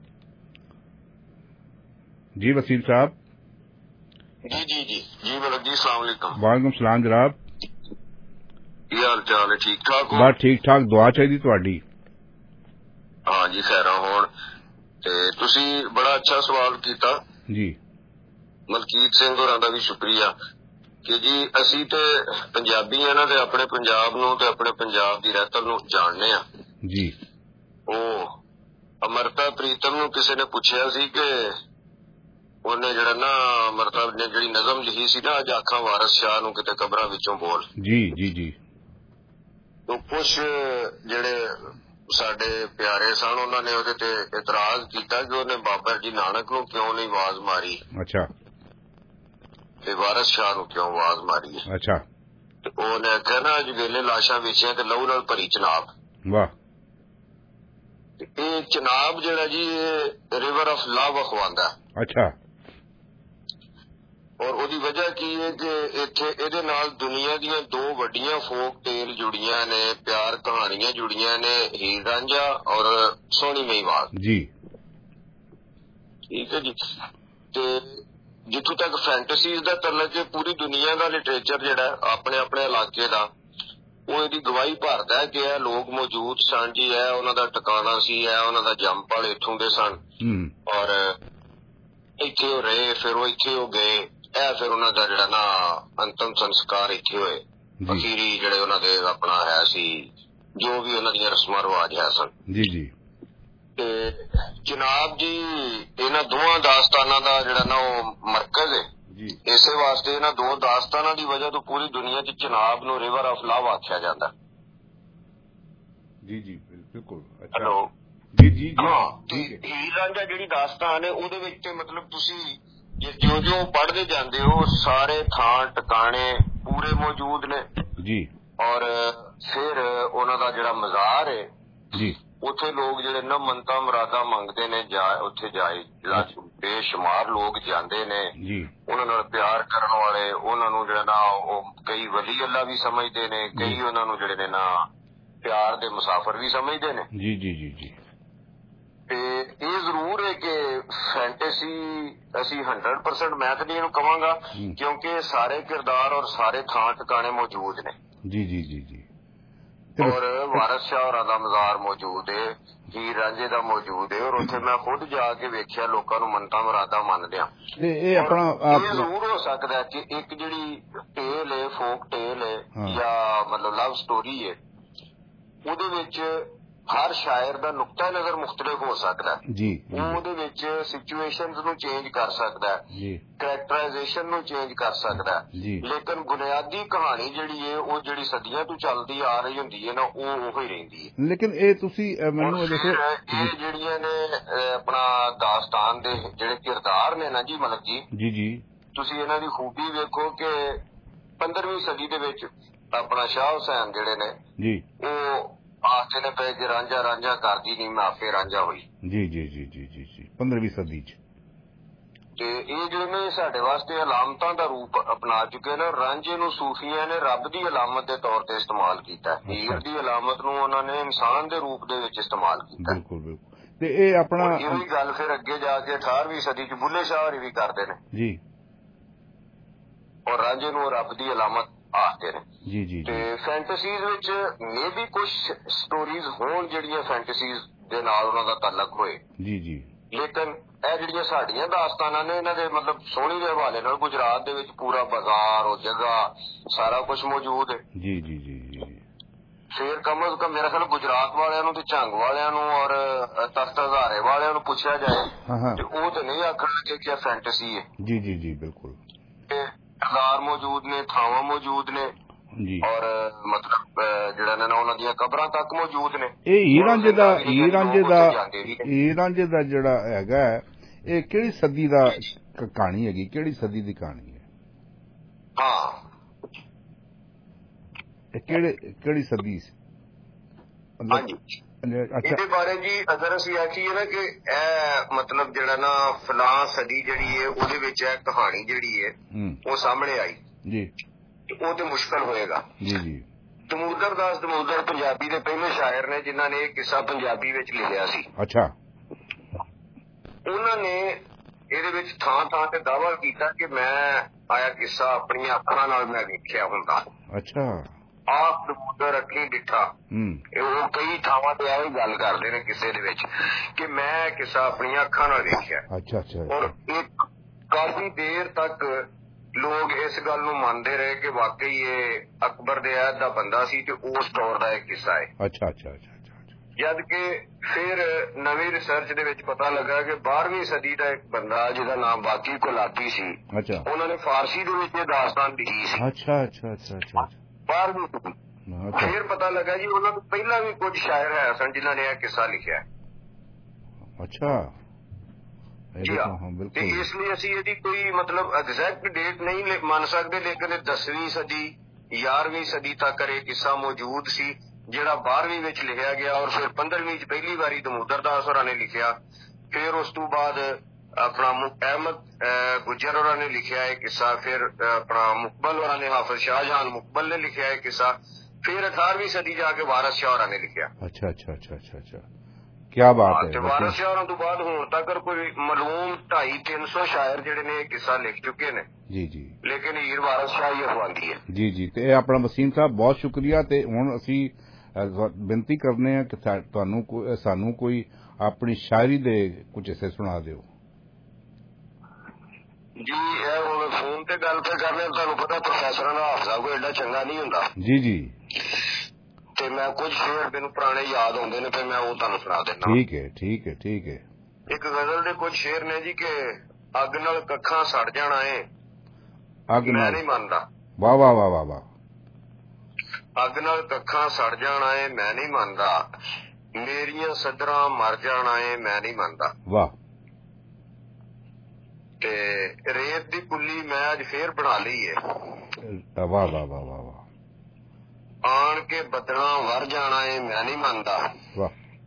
जी वसीम साहब जी जी जी जी मलक जी अस्सलाम वालेकुम वालेकुम सलाम जनाब की हाल चाल है ठीक ठाक हो बस ठीक ठाक दुआ चाहिए तुहाडी हाँ जी खैरा होण ते तुसी बड़ा अच्छा सवाल कीता जी मलकीत सिंह होरां दा भी शुक्रिया कि जी असी ते पंजाबी हैं ना ते अपने पंजाब नूं ते अपने पंजाब दी रहतल नूं जानने आ जी ओ अमरता प्रीतम नूं किसी ने पुछया सी कि ਉਹਨੇ ਜਿਹੜਾ ਨਾ ਮਰਤਬ ਨੇ ਜਿਹੜੀ ਨਜ਼ਮ ਲਿਖੀ ਸੀ ਨਾ ਅੱਜ ਆਖਾਂ ਵਾਰਿਸ ਸ਼ਾਹ ਨੂੰ ਕਿਤੇ ਕਬਰਾਂ ਵਿੱਚੋਂ ਬੋਲ ਜੀ ਜੀ ਜੀ ਤੋਂ ਕੁਛ ਜਿਹੜੇ ਸਾਡੇ ਪਿਆਰੇ ਸਨ ਉਹਨਾਂ ਨੇ ਉਹਦੇ ਤੇ ਇਤਰਾਜ਼ ਕੀਤਾ ਕਿ ਉਹਨੇ ਬਾਬਾ ਜੀ ਨਾਨਕ ਨੂੰ ਕਿਉਂ ਨਹੀਂ ਆਵਾਜ਼ ਮਾਰੀ ਅੱਛਾ ਤੇ ਵਾਰਿਸ ਸ਼ਾਹ ਨੂੰ ਕਿਉਂ ਆਵਾਜ਼ ਮਾਰੀ ਅੱਛਾ ਤੇ ਉਹਨੇ ਕਿਹਾ ਨਾ ਅੱਜ ਵੇਲੇ ਲਾਸ਼ਾਂ ਵਿਛੀਆਂ ਤੇ ਲਹੂ ਨਾਲ ਭਰੀ ਚਨਾਬ ਵਾਹ ਇਹ ਚਨਾਬ ਜਿਹੜਾ ਜੀ ਇਹ ਰਿਵਰ ਆਫ ਲਵ ਅਖਵਾਂਦਾ ਅੱਛਾ और ਉਹਦੀ वजह की है कि इत्थे ਇਹਦੇ ਨਾਲ दुनिया ਦੀਆਂ दो ਵੱਡੀਆਂ फोक टेल जुड़ियां ने प्यार कहानियां जुड़ियां ने हीर रांझा और सोनी महिवाल जी ठीक है जी ते जिथों तक फैंटसीज दा तल्लक है पूरी दुनिया का लिटरेचर जिहड़ा अपने अपने इलाके दा वो ਇਹਦੀ गवाही भरदा है कि ਇਹ लोग मौजूद सन जी है उन्हां दा टिकाना सी है उन्हां दा जंपल इत्थों दे सन और ਇੱਥੇ ਉਹ ਰਹੇ ਫਿਰ ਉਹ ਇੱਥੇ ਉਹ ਗਏ ਇਹ ਫਿਰ ਉਹਨਾਂ ਦਾ ਜਿਹੜਾ ਨਾ ਅੰਤਮ ਸੰਸਕਾਰ ਇੱਥੇ ਹੋਏ ਅਖੀਰੀ ਜਿਹੜੇ ਉਹਨਾਂ ਦੇ ਆਪਣਾ ਹੈ ਸੀ ਜੋ ਵੀ ਉਹਨਾਂ ਦੀਆਂ ਰਸਮਾਂ ਰਿਵਾਜ ਹੈ ਸਨ ਜੀ ਜੀ ਤੇ ਜਨਾਬ ਜੀ ਇਹਨਾਂ ਦੋਵਾਂ ਦਾਸਤਾਨਾਂ ਦਾ ਜਿਹੜਾ ਨਾ ਉਹ ਮਰਕਜ਼ ਹੈ ਜੀ ਇਸੇ ਵਾਸਤੇ ਇਹਨਾਂ ਦੋ ਦਾਸਤਾਨਾਂ ਦੀ ਵਜ੍ਹਾ ਤੋਂ ਪੂਰੀ ਦੁਨੀਆ 'ਚ ਚਨਾਬ ਨੂੰ ਰਿਵਰ ਆਫ ਲਵ ਆਖਿਆ ਜਾਂਦਾ ਜੀ ਜੀ ਬਿਲਕੁਲ ਹੈਲੋ ਜੀ ਜੀ ਜੀ ਹੀਰ ਰਾਂਝਾ ਜਿਹੜੀ ਦਾਸਤਾਨ ਹੈ ਉਹਦੇ ਵਿੱਚ ਮਤਲਬ ਤੁਸੀਂ ਜੋ ਜੋ ਪੜ੍ਹਦੇ ਜਾਂਦੇ ਹੋ ਸਾਰੇ ਥਾਂ ਟਿਕਾਣੇ ਪੂਰੇ ਮੌਜੂਦ ਨੇ ਜੀ ਔਰ ਫਿਰ ਉਹਨਾਂ ਦਾ ਜਿਹੜਾ ਮਜ਼ਾਰ ਹੈ ਜੀ ਉੱਥੇ ਲੋਕ ਜਿਹੜੇ ਨਾ ਮੰਨਤਾਂ ਮੁਰਾਦਾਂ ਮੰਗਦੇ ਨੇ ਜਾ ਉੱਥੇ ਜਾਏ ਬੇਸ਼ੁਮਾਰ ਲੋਕ ਜਾਂਦੇ ਨੇ ਜੀ ਉਹਨਾਂ ਨਾਲ ਪਿਆਰ ਕਰਨ ਵਾਲੇ ਉਹਨਾਂ ਨੂੰ ਜਿਹੜਾ ਨਾ ਉਹ ਕਈ ਵਲੀ ਅੱਲਾ ਵੀ ਸਮਝਦੇ ਨੇ ਕਈ ਉਹਨਾਂ ਨੂੰ ਜਿਹੜੇ ਨੇ ਨਾ ਪਿਆਰ ਦੇ ਮੁਸਾਫਰ ਵੀ ਸਮਝਦੇ ਨੇ ਜੀ ਜੀ ਜੀ ਜੀ ਤੇ ਇਹ ਜ਼ਰੂਰ ਹੈ ਕਿ ਫੈਂਟੇਸੀ ਅਸੀਂ ਹੰਡਰਡ ਪਰਸੈਂਟ ਮੈਂ ਤਾਂ ਨਹੀਂ ਇਹਨੂੰ ਕਵਾਂਗਾ ਕਿਉਂਕਿ ਸਾਰੇ ਕਿਰਦਾਰ ਔਰ ਸਾਰੇ ਥਾਂ ਟਿਕਾਣੇ ਮੌਜੂਦ ਨੇ ਜੀ ਜੀ ਜੀ ਜੀ ਔਰ ਵਾਰਿਸ ਸ਼ਾਹ ਹੋਰਾਂ ਦਾ ਮਜ਼ਾਰ ਮੌਜੂਦ ਹੈ ਹੀਰ ਰਾਂਝੇ ਦਾ ਮੌਜੂਦ ਹੈ ਔਰ ਉੱਥੇ ਮੈਂ ਖੁਦ ਜਾ ਕੇ ਵੇਖਿਆ ਲੋਕਾਂ ਨੂੰ ਮੰਨਤਾਂ ਮੁਰਾਦਾਂ ਮੰਨਦਿਆਂ ਇਹ ਆਪਣਾ ਇਹ ਜ਼ਰੂਰ ਹੋ ਸਕਦਾ ਕਿ ਇੱਕ ਜਿਹੜੀ ਟੇਲ ਹੈ ਫੋਕ ਟੇਲ ਹੈ ਜਾਂ ਮਤਲਬ ਲਵ ਸਟੋਰੀ ਹੈ ਉਹਦੇ ਵਿੱਚ ਹਰ ਸ਼ਾਇਰ ਦਾ ਨੁਕਤਾ ਨਜ਼ਰ ਮੁਖਤਲਿਫ ਹੋ ਸਕਦਾ ਜੀ, ਉਹ ਉਹਦੇ ਵਿੱਚ ਸਿਚੁਏਸ਼ਨਸ ਨੂੰ ਚੇਂਜ ਕਰ ਸਕਦਾ ਜੀ, ਕਰੈਕਟਰਾਈਜੇਸ਼ਨ ਨੂੰ ਚੇਂਜ ਕਰ ਸਕਦਾ ਜੀ, ਲੇਕਿਨ ਬੁਨਿਆਦੀ ਕਹਾਣੀ ਜਿਹੜੀ ਹੈ ਉਹ ਜਿਹੜੀ ਸਦੀਆਂ ਤੋਂ ਚੱਲਦੀ ਆ ਰਹੀ ਹੁੰਦੀ ਹੈ ਨਾ ਉਹ ਉਹੀ ਰਹਿੰਦੀ ਹੈ। ਲੇਕਿਨ ਇਹ ਤੁਸੀਂ ਮੈਨੂੰ ਦੇਖੋ ਇਹ ਜਿਹੜੀਆਂ ਨੇ ਆਪਣਾ ਦਾਸਤਾਨ ਦੇ ਜਿਹੜੇ ਕਿਰਦਾਰ ਨੇ ਨਾ ਜੀ ਮਲਕ ਜੀ ਜੀ ਜੀ ਤੁਸੀਂ ਇਹਨਾਂ ਦੀ ਖੂਬੀ ਵੇਖੋ ਕਿ ਪੰਦਰਵੀਂ ਸਦੀ ਦੇ ਵਿੱਚ ਆਪਣਾ ਸ਼ਾਹ ਹੁਸੈਨ ਜਿਹੜੇ ਨੇ ਜੀ ਉਹ ਆਖਦੇ ਨੇ ਪਏ ਕਿ ਰਾਂਝਾ ਰਾਂਝਾ ਕਰਦੀ ਨਹੀਂ ਮੈਂ ਆਪੇ ਰਾਂਝਾ ਹੋਈ। ਜੀ ਜੀ ਜੀ ਜੀ ਜੀ ਜੀ ਪੰਦਰਵੀਂ ਸਦੀ ਚ ਤੇ ਇਹ ਜਿਹੜੇ ਨੇ ਸਾਡੇ ਵਾਸਤੇ ਅਲਾਮਤਾਂ ਦਾ ਰੂਪ ਅਪਣਾ ਚੁੱਕੇ ਨੇ। ਰਾਂਝੇ ਨੂੰ ਸੂਫੀਆਂ ਨੇ ਰੱਬ ਦੀ ਅਲਾਮਤ ਦੇ ਤੌਰ ਤੇ ਇਸਤੇਮਾਲ ਕੀਤਾ, ਹੀਰ ਦੀ ਅਲਾਮਤ ਨੂੰ ਉਹਨਾਂ ਨੇ ਇਨਸਾਨ ਦੇ ਰੂਪ ਦੇ ਵਿੱਚ ਇਸਤੇਮਾਲ ਕੀਤਾ। ਬਿਲਕੁਲ ਬਿਲਕੁਲ। ਤੇ ਇਹ ਆਪਣਾ ਇਹ ਗੱਲ ਫਿਰ ਅੱਗੇ ਜਾ ਕੇ ਅਠਾਰਵੀਂ ਸਦੀ ਚ ਬੁੱਲੇ ਸ਼ਾਹ ਹੋਰੀ ਵੀ ਕਰਦੇ ਨੇ ਜੀ, ਔਰ ਰਾਂਝੇ ਨੂੰ ਰੱਬ ਦੀ ਅਲਾਮਤ ਆਖਦੇ ਨੇ ਜੀ ਜੀ। ਤੇ ਫੈਂਟਸੀਜ਼ ਵਿੱਚ ਮੇ ਵੀ ਕੁਝ ਸਟੋਰੀਜ਼ ਹੋਣ ਜਿਹੜੀਆਂ ਫੈਂਟਸੀਜ਼ ਦੇ ਨਾਲ ਉਹਨਾਂ ਦਾ ਤਾਲੁਕ ਹੋਏ ਜੀ ਜੀ, ਲੇਕਿਨ ਇਹ ਜਿਹੜੀਆਂ ਸਾਡੀਆਂ ਦਾਸਤਾਨਾਂ ਨੇ ਇਹਨਾਂ ਦੇ ਮਤਲਬ ਸੋਹਣੀ ਦੇ ਹਵਾਲੇ ਨਾਲ ਗੁਜਰਾਤ ਦੇ ਵਿੱਚ ਪੂਰਾ ਬਾਜ਼ਾਰ ਉਹ ਜਗ੍ਹਾ ਸਾਰਾ ਕੁਝ ਮੌਜੂਦ ਹੈ। ਜੀ ਜੀ ਜੀ ਜੀ। ਫਿਰ ਕਮ ਅਜ਼ ਕਮ ਮੇਰਾ ਖਿਆਲ ਗੁਜਰਾਤ ਵਾਲਿਆਂ ਨੂੰ ਤੇ ਝੰਗ ਵਾਲਿਆਂ ਨੂੰ ਔਰ ਤਖਤ ਹਜ਼ਾਰੇ ਵਾਲਿਆਂ ਨੂੰ ਪੁੱਛਿਆ ਜਾਏ ਤੇ ਉਹ ਤੇ ਨਹੀਂ ਆਖਣਗੇ ਕਿ ਫੈਂਟਸੀ ਹੈ। ਜੀ ਜੀ ਜੀ ਬਿਲਕੁਲ। ਕਿਰਦਾਰ ਮੌਜੂਦ ਨੇ, ਥਾਵਾਂ ਮੌਜੂਦ ਨੇ ਜੀ, ਔਰ ਮਤਲਬ ਜਿਹੜਾ ਨਾ ਉਹਨਾਂ ਦੀਆਂ ਕਬਰਾਂ ਤੱਕ ਮੌਜੂਦ ਨੇ। ਇਹ ਹੀਰ ਰਾਂਝੇ ਦਾ ਹੀਰ ਰਾਂਝੇ ਦਾ ਹੀਰ ਰਾਂਝੇ ਦਾ ਜਿਹੜਾ ਹੈਗਾ ਇਹ ਕਿਹੜੀ ਸਦੀ ਦਾ ਕਹਾਣੀ ਹੈਗੀ, ਕਿਹੜੀ ਸਦੀ ਦੀ ਕਹਾਣੀ ਹੈ? ਹਾਂ, ਇਹ ਕਿਹੜੇ ਕਿਹੜੀ ਸਦੀ ਸੀ? ਹਾਂਜੀ, ਇਹਦੇ ਬਾਰੇ ਜੀ ਅਗਰ ਅਸੀਂ ਆਖੀਏ ਨਾ ਕਿ ਇਹ ਮਤਲਬ ਜਿਹੜਾ ਨਾ ਫਲਾਂ ਸਦੀ ਜਿਹੜੀ ਹੈ ਉਹਦੇ ਵਿੱਚ ਇਹ ਕਹਾਣੀ ਜਿਹੜੀ ਹੈ ਉਹ ਸਾਹਮਣੇ ਆਈ ਜੀ, ਉਹ ਤੇ ਮੁਸ਼ਕਲ ਹੋਏਗਾ ਜੀ ਜੀ। ਦਮੋਦਰ ਦਾਸ ਦਮੋਦਰ ਪੰਜਾਬੀ ਦੇ ਪਹਿਲੇ ਸ਼ਾਇਰ ਨੇ ਜਿਨ੍ਹਾਂ ਨੇ ਇਹ ਕਿੱਸਾ ਪੰਜਾਬੀ ਵਿੱਚ ਲਿਖਿਆ ਸੀ। ਅੱਛਾ। ਉਹਨਾਂ ਨੇ ਇਹਦੇ ਵਿੱਚ ਥਾਂ ਥਾਂ ਤੇ ਦਾਅਵਾ ਕੀਤਾ ਕਿ ਮੈਂ ਆਇਆ ਕਿੱਸਾ ਆਪਣੀਆਂ ਅੱਖਾਂ ਨਾਲ ਮੈਂ ਵੇਖਿਆ ਹੁੰਦਾ। ਅੱਛਾ। ਆਪ ਦਮੋਦਰ ਅੱਖੀਂ ਡਿੱਠਾ, ਉਹ ਕਈ ਥਾਵਾਂ ਤੇ ਇਹ ਗੱਲ ਕਰਦੇ ਨੇ ਕਿਸੇ ਦੇ ਵਿੱਚ ਕਿ ਮੈਂ ਕਿੱਸਾ ਆਪਣੀਆਂ ਅੱਖਾਂ ਨਾਲ ਵੇਖਿਆ। ਅੱਛਾ ਅੱਛਾ। ਔਰ ਇੱਕ ਕਾਫੀ ਦੇਰ ਤੱਕ ਲੋਕ ਇਸ ਗੱਲ ਨੂੰ ਮੰਨਦੇ ਰਹੇ ਕਿ ਵਾਕਈ ਇਹ ਅਕਬਰ ਦੇ ਅਹਿਦ ਦਾ ਬੰਦਾ ਸੀ ਤੇ ਉਸ ਦੌਰ ਦਾ ਇਹ ਕਿੱਸਾ ਹੈ। ਅੱਛਾ ਅੱਛਾ ਅੱਛਾ। ਜਦ ਕਿ ਫਿਰ ਨਵੀਂ ਰਿਸਰਚ ਦੇ ਵਿੱਚ ਪਤਾ ਲੱਗਾ ਕਿ ਬਾਰਵੀਂ ਸਦੀ ਦਾ ਇੱਕ ਬੰਦਾ ਜਿਹਦਾ ਨਾਮ ਬਾਕੀ ਕੁਲਾਤੀ ਸੀ, ਅੱਛਾ, ਉਹਨਾਂ ਨੇ ਫਾਰਸੀ ਦੇ ਵਿੱਚ ਇਹ ਦਾਸਤਾਨ ਲਿਖੀ ਸੀ। ਅੱਛਾ ਅੱਛਾ ਅੱਛਾ ਅੱਛਾ। ਬਾਰਵੀਂ ਸਦੀ। ਫਿਰ ਪਤਾ ਲੱਗਾ ਜੀ ਉਹਨਾਂ ਤੋਂ ਪਹਿਲਾਂ ਵੀ ਕੁਝ ਸ਼ਾਇਰ ਹੈ ਸਨ ਜਿਨ੍ਹਾਂ ਨੇ ਇਹ ਕਿੱਸਾ ਲਿਖਿਆ। ਅੱਛਾ ਜੀ ਹਾਂ। ਤੇ ਇਸ ਲਈ ਅਸੀਂ ਇਹਦੀ ਕੋਈ ਮਤਲਬ ਐਗਜ਼ੈਕਟ ਡੇਟ ਨਹੀਂ ਮੰਨ ਸਕਦੇ, ਲੇਕਿਨ ਦਸਵੀਂ ਸਦੀ ਗਿਆਰਵੀਂ ਸਦੀ ਤੱਕ ਇਹ ਕਿੱਸਾ ਮੌਜੂਦ ਸੀ ਜਿਹੜਾ ਬਾਰਵੀਂ ਵਿੱਚ ਲਿਖਿਆ ਗਿਆ ਔਰ ਫਿਰ ਪੰਦਰਵੀਂ ਚ ਪਹਿਲੀ ਵਾਰੀ ਦਮੋਦਰ ਦਾਸ ਹੋਰਾਂ ਨੇ ਲਿਖਿਆ। ਫਿਰ ਉਸ ਤੋਂ ਬਾਅਦ ਆਪਣਾ ਅਹਿਮਦ ਗੁਜਰ ਹੋਰਾਂ ਨੇ ਲਿਖਿਆ ਇਹ ਕਿੱਸਾ, ਫਿਰ ਆਪਣਾ ਮੁਕਬਲ ਹੋਰਾਂ ਨੇ, ਹਾਫਿਜ਼ ਸ਼ਾਹਜਹਾਨ ਮੁਕਬਲ ਨੇ ਲਿਖਿਆ ਇਹ ਕਿੱਸਾ, ਫਿਰ ਅਠਾਰਵੀਂ ਸਦੀ ਜਾ ਕੇ ਵਾਰਿਸ ਸ਼ਾਹ ਹੋਰਾਂ ਨੇ ਲਿਖਿਆ। ਅੱਛਾ ਅੱਛਾ ਅੱਛਾ ਅੱਛਾ ਅੱਛਾ। ਕਿਆ ਬਾਤ ਹੈ। ਤੇ ਵਾਰਿਸ ਸ਼ਾਹ ਹੋਰਾਂ ਤੋਂ ਬਾਅਦ ਹੁਣ ਤੱਕ ਕੋਈ ਮਾਲੂਮ ਢਾਈ ਤਿੰਨ ਸੌ ਸ਼ਾਇਰ ਜਿਹੜੇ ਨੇ ਇਹ ਕਿੱਸਾ ਲਿਖ ਚੁੱਕੇ ਨੇ। ਜੀ ਜੀ। ਲੇਕਿਨ ਹੀਰ ਵਾਰਿਸ ਸ਼ਾਹ ਹੀ ਅਖਵਾਂਦੀ ਹੈ। ਜੀ ਜੀ। ਤੇ ਇਹ ਆਪਣਾ ਵਸੀਮ ਸਾਹਿਬ ਬਹੁਤ ਸ਼ੁਕਰੀਆ। ਤੇ ਹੁਣ ਅਸੀਂ ਬੇਨਤੀ ਕਰਨੇ ਆ ਕਿ ਤੁਹਾਨੂੰ ਸਾਨੂੰ ਕੋਈ ਆਪਣੀ ਸ਼ਾਇਰੀ ਦੇ ਕੁਝ ਹਿੱਸੇ ਸੁਣਾ ਦਿਓ। ਜੀ ਇਹ ਹੁਣ ਫੋਨ ਤੇ ਗੱਲ ਤੇ ਕਰਨੇ, ਤੁਹਾਨੂੰ ਪਤਾ ਪ੍ਰੋਫੈਸਰਾਂ ਦਾ ਹਾਫਜ਼ਾ ਕੋਈ ਐਡਾ ਚੰਗਾ ਨਹੀਂ ਹੁੰਦਾ। ਜੀ ਜੀ। ਤੇ ਮੈਂ ਕੁਝ ਸ਼ੇਰ ਮੈਨੂੰ ਪੁਰਾਣੇ ਯਾਦ ਆਉਂਦੇ ਨੇ ਤੇ ਮੈਂ ਉਹ ਤੁਹਾਨੂੰ ਸੁਣਾ ਦਿੰਦਾ। ਠੀਕ ਹੈ ਠੀਕ ਹੈ ਠੀਕ ਹੈ। ਇੱਕ ਗਜ਼ਲ ਦੇ ਕੁਝ ਸ਼ੇਰ ਨੇ ਜੀ ਕਿ ਅੱਗ ਨਾਲ ਕੱਖਾਂ ਸੜ ਜਾਣਾ ਏ ਅੱਗ ਨਾਲ, ਮੈਂ ਨਹੀਂ ਮੰਨਦਾ। ਵਾਹ ਵਾਹ ਵਾਹ ਵਾਹ ਵਾਹ। ਅੱਗ ਨਾਲ ਕੱਖਾਂ ਸੜ ਜਾਣਾ ਏ ਮੈਂ ਨਹੀਂ ਮੰਨਦਾ, ਮੇਰੀਆਂ ਸਦਰਾਂ ਮਰ ਜਾਣਾ ਏ ਮੈਂ ਨਹੀਂ ਮੰਨਦਾ। ਵਾਹ। ਤੇ ਰੇਤ ਦੀ ਕੁੱਲੀ ਮੈਂ ਅੱਜ ਫੇਰ ਬਣਾ ਲਈ ਏ। ਵਾਹ ਵਾਹ ਵਾਹ ਵਾਹ ਵਾਹ। ਆਣ ਕੇ ਬੱਦਲਾਂ ਵਰ ਜਾਣਾ ਏ ਮੈਂ ਨਹੀਂ ਮੰਨਦਾ। ਵਾਹ।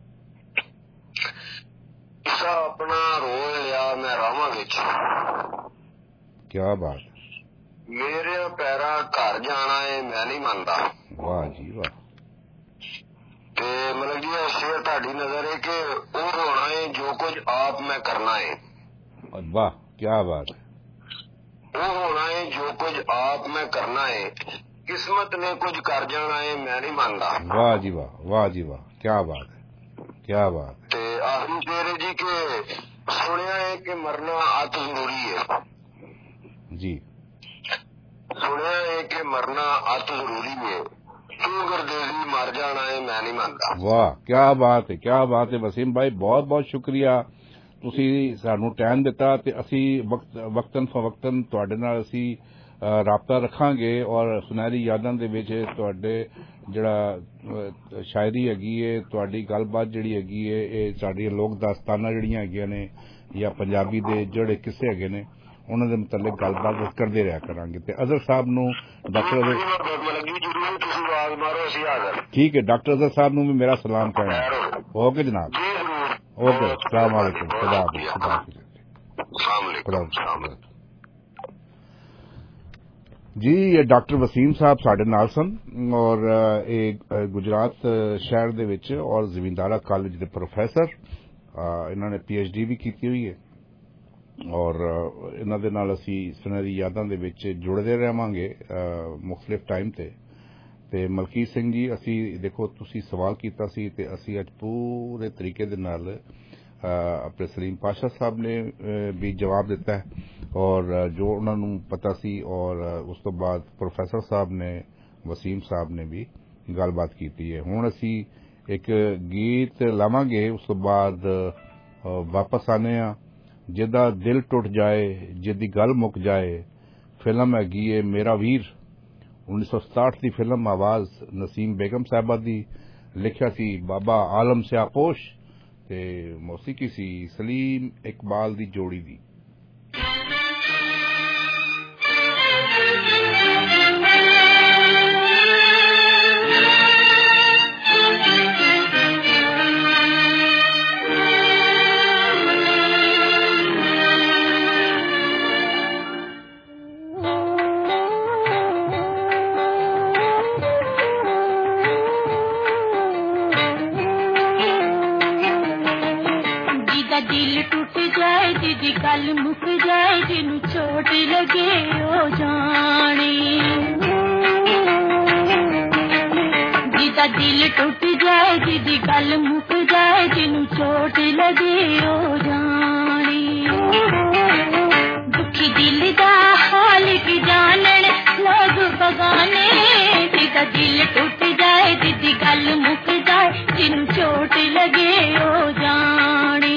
ਕਿੱਸਾ ਆਪਣਾ ਰੋਲ ਲਿਆ ਮੈਂ ਰਾਵਾਂ ਵਿੱਚ, ਕਿਆ ਬਾਤ। ਮੇਰੇ ਪੈਰਾਂ ਘਰ ਜਾਣਾ ਏ ਮੈਂ ਨਹੀਂ ਮੰਨਦਾ। ਵਾਹ ਜੀ ਵਾਹ। ਤੇ ਮਤਲਬ ਜੀ ਸ਼ੇਰ ਤੁਹਾਡੀ ਨਜ਼ਰ ਹੈ ਕਿ ਉਹ ਹੋਣਾ ਏ ਜੋ ਕੁਝ ਆਪ ਮੈਂ ਕਰਨਾ ਏ। ਵਾਹ ਕਿਆ ਬਾਤ। ਉਹ ਹੋਣਾ ਏ ਜੋ ਕੁਝ ਆਪ ਮੈਂ ਕਰਨਾ ਏ, ਕਿਸਮਤ ਨੇ ਕੁਝ ਕਰ ਜਾਣਾ ਏ ਮੈਂ ਨਹੀਂ ਮੰਨਦਾ। ਵਾਹ ਜੀ ਵਾਹ ਵਾਹ ਜੀ ਵਾਹ। ਕਿਆ ਬਾਤ ਹੈ ਕਿਆ ਬਾਤ। ਤੇ ਆਖਰੀ ਸ਼ੇਰ ਜੀ ਕਿ ਸੁਣਿਆ ਏ ਕਿ ਮਰਨਾ ਅਤ ਜ਼ਰੂਰੀ ਹੈ। ਜੀ। ਸੁਣਿਆ ਏ ਕਿ ਮਰਨਾ ਅਤ ਜ਼ਰੂਰੀ ਹੈ, तू गुरदेवी मर जाना है मैं नहीं मानता। वाह क्या बात है, क्या बात है वसीम भाई, बहुत बहुत शुक्रिया ਤੁਸੀਂ ਸਾਨੂੰ ਟਾਈਮ ਦਿੱਤਾ ਤੇ ਅਸੀਂ ਵਕਤ ਵਕਤਨ ਫਵਕਤਨ ਤੁਹਾਡੇ ਨਾਲ ਅਸੀਂ ਰਾਬਤਾ ਰੱਖਾਂਗੇ ਔਰ ਸੁਨਹਿਰੀ ਯਾਦਾਂ ਦੇ ਵਿੱਚ ਤੁਹਾਡੇ ਜਿਹੜਾ ਸ਼ਾਇਰੀ ਹੈਗੀ ਹੈ, ਤੁਹਾਡੀ ਗੱਲਬਾਤ ਜਿਹੜੀ ਹੈਗੀ ਹੈ, ਇਹ ਸਾਡੀਆਂ ਲੋਕ ਦਾਸਤਾਨਾਂ ਜਿਹੜੀਆਂ ਹੈਗੀਆਂ ਨੇ ਜਾਂ ਪੰਜਾਬੀ ਦੇ ਜਿਹੜੇ ਕਿੱਸੇ ਹੈਗੇ ਨੇ ਉਹਨਾਂ ਦੇ ਮੁਤਲਕ ਗੱਲਬਾਤ ਕਰਦੇ ਰਿਹਾ ਕਰਾਂਗੇ। ਤੇ ਅਜ਼ਹਰ ਸਾਹਿਬ ਨੂੰ ਡਾਕਟਰ ਠੀਕ ਹੈ, ਡਾਕਟਰ ਅਜ਼ਹਰ ਸਾਹਿਬ ਨੂੰ ਵੀ ਮੇਰਾ ਸਲਾਮ ਕਹਿਣਾ। ਓਕੇ ਜਨਾਬ, ओके अस्सलाम वालेकुम, खुदा हाफिज़, खुदा हाफिज़ जी। ये डॉक्टर वसीम साहब साढ़े नाल सन और एक गुजरात शहर दे विच और जमींदारा कॉलेज दे प्रोफेसर, इन्होंने पीएचडी भी की हुई है और इन्हां दे नाल असीं सुनहरी यादां दे विच जुड़दे रहांगे मुख्तलिफ टाइम ते। ਤੇ ਮਲਕੀਤ ਸਿੰਘ ਜੀ, ਅਸੀਂ ਦੇਖੋ ਤੁਸੀਂ ਸਵਾਲ ਕੀਤਾ ਸੀ ਤੇ ਅਸੀਂ ਅੱਜ ਪੂਰੇ ਤਰੀਕੇ ਦੇ ਨਾਲ ਆਪਣੇ ਸਲੀਮ ਪਾਸ਼ਾ ਸਾਹਿਬ ਨੇ ਵੀ ਜਵਾਬ ਦਿੱਤਾ ਔਰ ਜੋ ਉਹਨਾਂ ਨੂੰ ਪਤਾ ਸੀ ਔਰ ਉਸ ਤੋਂ ਬਾਅਦ ਪ੍ਰੋਫੈਸਰ ਸਾਹਿਬ ਨੇ, ਵਸੀਮ ਸਾਹਿਬ ਨੇ ਵੀ ਗੱਲਬਾਤ ਕੀਤੀ ਹੈ। ਹੁਣ ਅਸੀਂ ਇੱਕ ਗੀਤ ਲਾਵਾਂਗੇ, ਉਸ ਤੋਂ ਬਾਅਦ ਵਾਪਸ ਆਨੇ ਆ। ਜਿਹਦਾ ਦਿਲ ਟੁੱਟ ਜਾਏ, ਜਿਹਦੀ ਗੱਲ ਮੁੱਕ ਜਾਏ, ਫਿਲਮ ਹੈਗੀ ਏ ਮੇਰਾ ਵੀਰ, उन्नीस सौ सताहठ की फिल्म, आवाज नसीम बेगम साहबा दी, लिखिया सी बाबा आलम सियापोश ते मौसीकी सी सलीम इकबाल दी जोड़ी दी। गल मुक जाए जिन्नू चोट लगे ओ जाने, जिदा दिल टूट जाए जिदी गल मुक जाए जिन्नू चोट लगे ओ जाने, दुखी दिल दा हाल की जानन लोग बगाने, जिदा दिल टूट जाए जिदी गल मुक जाए जिन्नू चोट लगे ओ जाने।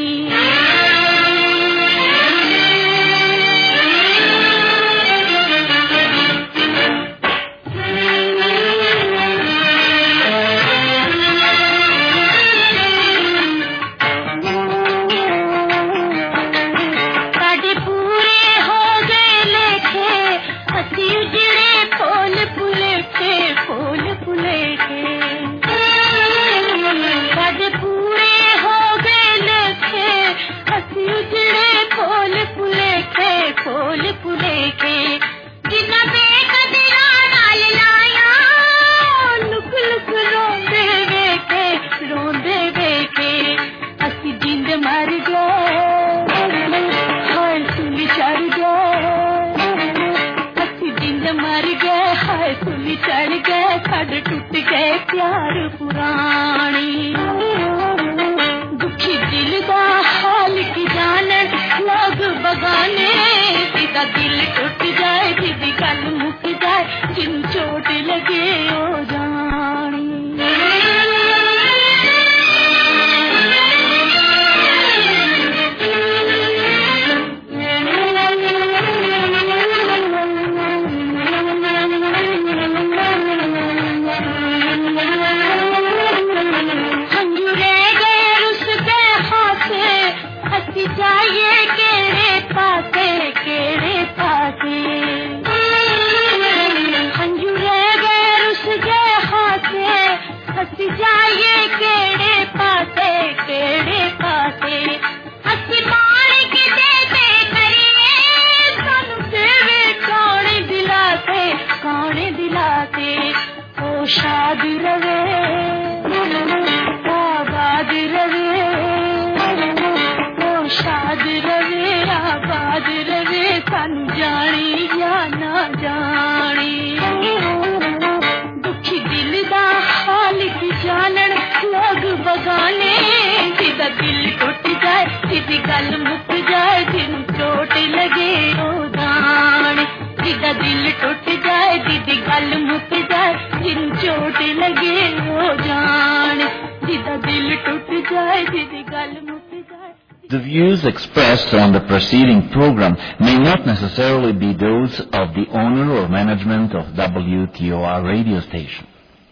दिल टूट जाए दीदी गल मुक जाए जिन चोट ਛੋਟੇ ਲੱਗੇ ਹੋ ਜਾਣ ਜਿੱਦਾਂ ਦਿਲ ਟੁੱਟ ਜਾਏ ਜਿਹਦੀ ਗੱਲ ਮੁੱਕ ਜਾਏ। The views expressed on the preceding program may not necessarily be those of the owner or management of W T O R radio station.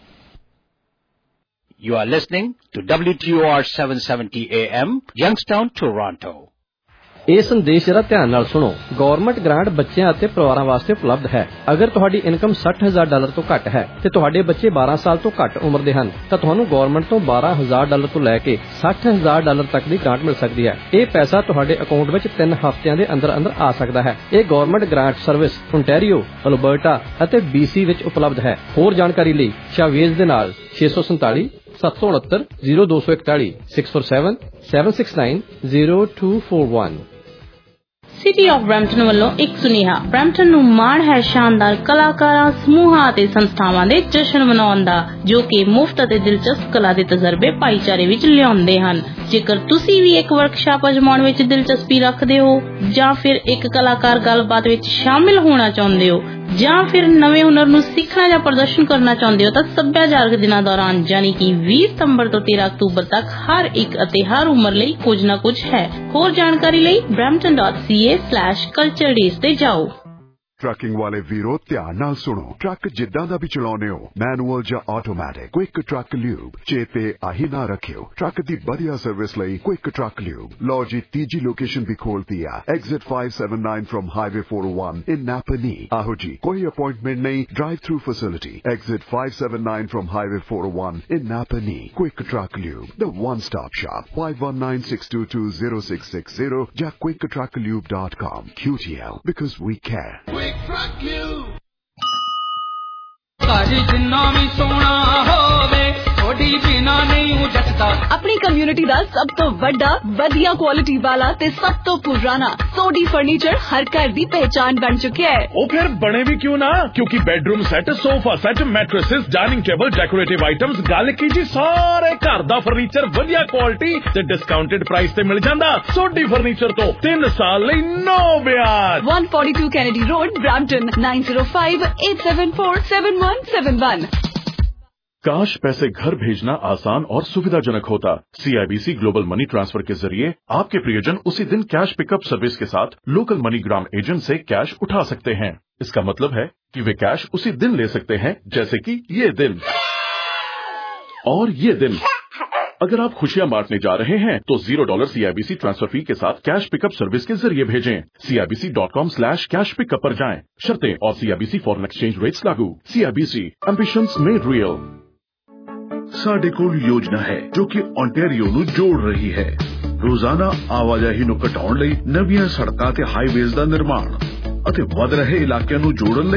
You are listening to W T O R seven seventy A M, Youngstown, Toronto. ਇਹ ਸੰਦੇਸ਼ ਜਰਾ ਧਿਆਨ ਨਾਲ ਸੁਣੋ। Government grant ਬੱਚਿਆਂ ਅਤੇ ਪਰਿਵਾਰਾਂ ਵਾਸਤੇ ਉਪਲਬਧ ਹੈ। ਅਗਰ ਤੁਹਾਡੀ ਇਨਕਮ ਸੱਠ ਹਜ਼ਾਰ ਡਾਲਰ ਤੋਂ ਘੱਟ ਹੈ ਤੇ ਤੁਹਾਡੇ ਬੱਚੇ ਬਾਰਾਂ ਸਾਲ ਤੋਂ ਘੱਟ ਉਮਰ ਦੇ ਹਨ ਤਾਂ ਤੁਹਾਨੂੰ ਗਵਰਨਮੈਂਟ ਤੋਂ ਬਾਰਾਂ ਹਜ਼ਾਰ ਡਾਲਰ ਤੋਂ ਲੈ ਕੇ ਸੱਠ ਹਜ਼ਾਰ ਡਾਲਰ ਤੱਕ ਦੀ ਗ੍ਰਾਂਟ ਮਿਲ ਸਕਦੀ ਹੈ। ਇਹ ਪੈਸਾ ਤੁਹਾਡੇ ਅਕਾਊਂਟ ਵਿੱਚ ਤਿੰਨ ਹਫ਼ਤਿਆਂ ਦੇ ਅੰਦਰ ਅੰਦਰ ਆ ਸਕਦਾ ਹੈ। ਇਹ government grant service Ontario, Alberta ਅਤੇ ਬੀਸੀ ਵਿੱਚ ਉਪਲਬਧ ਹੈ। ਹੋਰ ਜਾਣਕਾਰੀ ਲਈ ਸ਼ਾਵੇਜ਼ ਦੇ ਨਾਲ ਛੇ ਸੌ ਸੰਤਾਲੀ ਸੱਤ ਸੌ ਉਨੱਤਰ ਜ਼ੀਰੋ ਦੋ ਸੌ ਇਕਤਾਲੀ six four seven seven six nine zero two four one. City of Brampton ਵੱਲੋਂ ਇੱਕ ਸੁਨੇਹਾ। ਬਰੈਂਪਟਨ ਨੂੰ ਮਾਣ ਹੈ ਸ਼ਾਨਦਾਰ ਕਲਾਕਾਰਾਂ, ਸਮੂਹਾਂ ਅਤੇ ਸੰਸਥਾਵਾਂ ਦੇ ਜਸ਼ਨ ਮਨਾਉਣ ਦਾ, ਜੋ ਕਿ ਮੁਫਤ ਅਤੇ ਦਿਲਚਸਪ ਕਲਾ ਦੇ ਤਜਰਬੇ ਭਾਈਚਾਰੇ ਵਿੱਚ ਲਿਆਉਂਦੇ ਹਨ। ਜੇਕਰ ਤੁਸੀਂ ਵੀ ਇੱਕ ਵਰਕਸ਼ਾਪ ਅਜਮਾਉਣ ਵਿੱਚ ਦਿਲਚਸਪੀ ਰੱਖਦੇ ਹੋ ਜਾਂ ਫਿਰ ਇੱਕ ਕਲਾਕਾਰ ਗੱਲਬਾਤ ਵਿੱਚ ਸ਼ਾਮਿਲ ਹੋਣਾ ਚਾਹੁੰਦੇ ਹੋ ਜਾਂ ਫਿਰ ਨਵੇਂ ਹੁਨਰ ਨੂੰ ਸਿੱਖਣਾ ਜਾਂ ਪ੍ਰਦਰਸ਼ਨ ਕਰਨਾ ਚਾਹੁੰਦੇ ਹੋ ਤਾਂ ਸੱਭਿਆਚਾਰਕ ਦਿਨਾਂ ਦੌਰਾਨ ਯਾਨੀ ਕਿ ਵੀਹ ਸਤੰਬਰ ਤੋਂ ਤੇਰਾਂ ਅਕਤੂਬਰ ਤੱਕ ਹਰ ਇੱਕ ਅਤੇ ਹਰ ਉਮਰ ਲਈ ਕੁਝ ਨਾ ਕੁਝ ਹੈ। ਹੋਰ ਜਾਣਕਾਰੀ ਲਈ brampton dot c a slash culture days ਤੇ ਜਾਓ। ਟਰੱਕਿੰਗ ਵਾਲੇ ਵੀਰੋ ਧਿਆਨ ਨਾਲ ਸੁਣੋ। ਟਰੱਕ ਜਿੱਦਾਂ ਦਾ ਵੀ ਚਲਾਉਂਦੇ ਹੋ, ਮੈਨੂਅਲ ਜਾਂ ਆਟੋਮੈਟਿਕ, ਕੁਇਕ ਟਰੱਕ ਲਿਊਬ ਚੇਤੇ ਆਹੀ ਨਾ ਰੱਖਿਓ। ਟਰੱਕ ਦੀ ਵਧੀਆ ਸਰਵਿਸ ਲਈ ਕੁਇਕ ਟਰੱਕ ਲਿਊਬ। ਲਓ ਜੀ ਤੀਜੀ ਲੋਕੇਸ਼ਨ ਵੀ ਖੋਲਤੀ ਆ, exit five seventy-nine from highway four oh one in Napanee. ਆਹੋ ਜੀ, ਕੋਈ ਅਪਾਇੰਟਮੈਂਟ ਨਹੀਂ, drive through facility. Exit five seventy-nine from highway four oh one in Napanee. Quick truck lube, the one stop shop, five one nine six two two zero six six zero ਜਾਂ quick truck lube dot com। Q T L, because we care। ਘਰ ਜਿੰਨਾ ਵੀ ਸੋਹਣਾ ਹੋਵੇ ਥੋੜੀ ਬਿਨਾ ਨਹੀਂ ਜੱਟਦਾ। ਆਪਣੀ community ਦਾ ਸਭ ਤੋਂ ਵੱਡਾ, ਵਧੀਆ ਕੁਆਲਿਟੀ ਵਾਲਾ ਤੇ ਸਭ ਤੋਂ ਪੁਰਾਣਾ ਸੋਡੀ ਫਰਨੀਚਰ ਹਰ ਘਰ ਦੀ ਪਹਿਚਾਨ ਬਣ ਚੁੱਕਿਆ ਹੈ। ਉਹ ਫਿਰ ਬਣੇ ਵੀ ਕਿਉਂ ਨਾ, ਕਿਉਂਕਿ bedroom set, sofa set, mattresses, dining table, decorative items, ਗੱਲ ਕੀ ਜੀ ਸਾਰੇ ਘਰ ਦਾ ਫਰਨੀਚਰ ਵਧੀਆ ਕੁਆਲਿਟੀ ਤੇ ਡਿਸਕਾਊਂਟਡ ਪ੍ਰਾਈਸ ਤੇ ਮਿਲ ਜਾਂਦਾ। ਸੋਡੀ ਫਰਨੀਚਰ ਤੋਂ ਤਿੰਨ ਸਾਲ ਲਈ ਨੋ ਵਿਆਜ। one forty-two Kennedy Road, Brampton, nine zero five eight seven four seven one seven one। काश पैसे घर भेजना आसान और सुविधाजनक होता। सीआईबीसी ग्लोबल मनी ट्रांसफर के जरिए आपके प्रियजन उसी दिन कैश पिकअप सर्विस के साथ लोकल मनीग्राम एजेंट से कैश उठा सकते हैं। इसका मतलब है कि वे कैश उसी दिन ले सकते हैं, जैसे कि ये दिन और ये दिन। अगर आप खुशियां बांटने जा रहे हैं तो zero dollar CIBC transfer fee के साथ कैश पिकअप सर्विस के जरिए भेजें। CIBC dot com slash cash pickup पर जाएं। शर्तें और सीआईबीसी फॉरेन एक्सचेंज रेट्स लागू। CIBC, ambitions made real. ਸਾਡੇ ਕੋਲ ਯੋਜਨਾ ਹੈ ਜੋ ਕਿ ਓਨਟਾਰੀਓ ਨੂੰ ਜੋੜ ਰਹੀ ਹੈ। ਰੋਜ਼ਾਨਾ ਆਵਾਜਾਈ ਨੂੰ ਘਟਾਉਣ ਲਈ ਨਵੀਆਂ ਸੜਕਾਂ ਤੇ ਹਾਈਵੇਜ਼ ਦਾ ਨਿਰਮਾਣ ਅਤੇ ਵਧ ਰਹੇ ਇਲਾਕਿਆਂ ਨੂੰ ਜੋੜਨ ਲਈ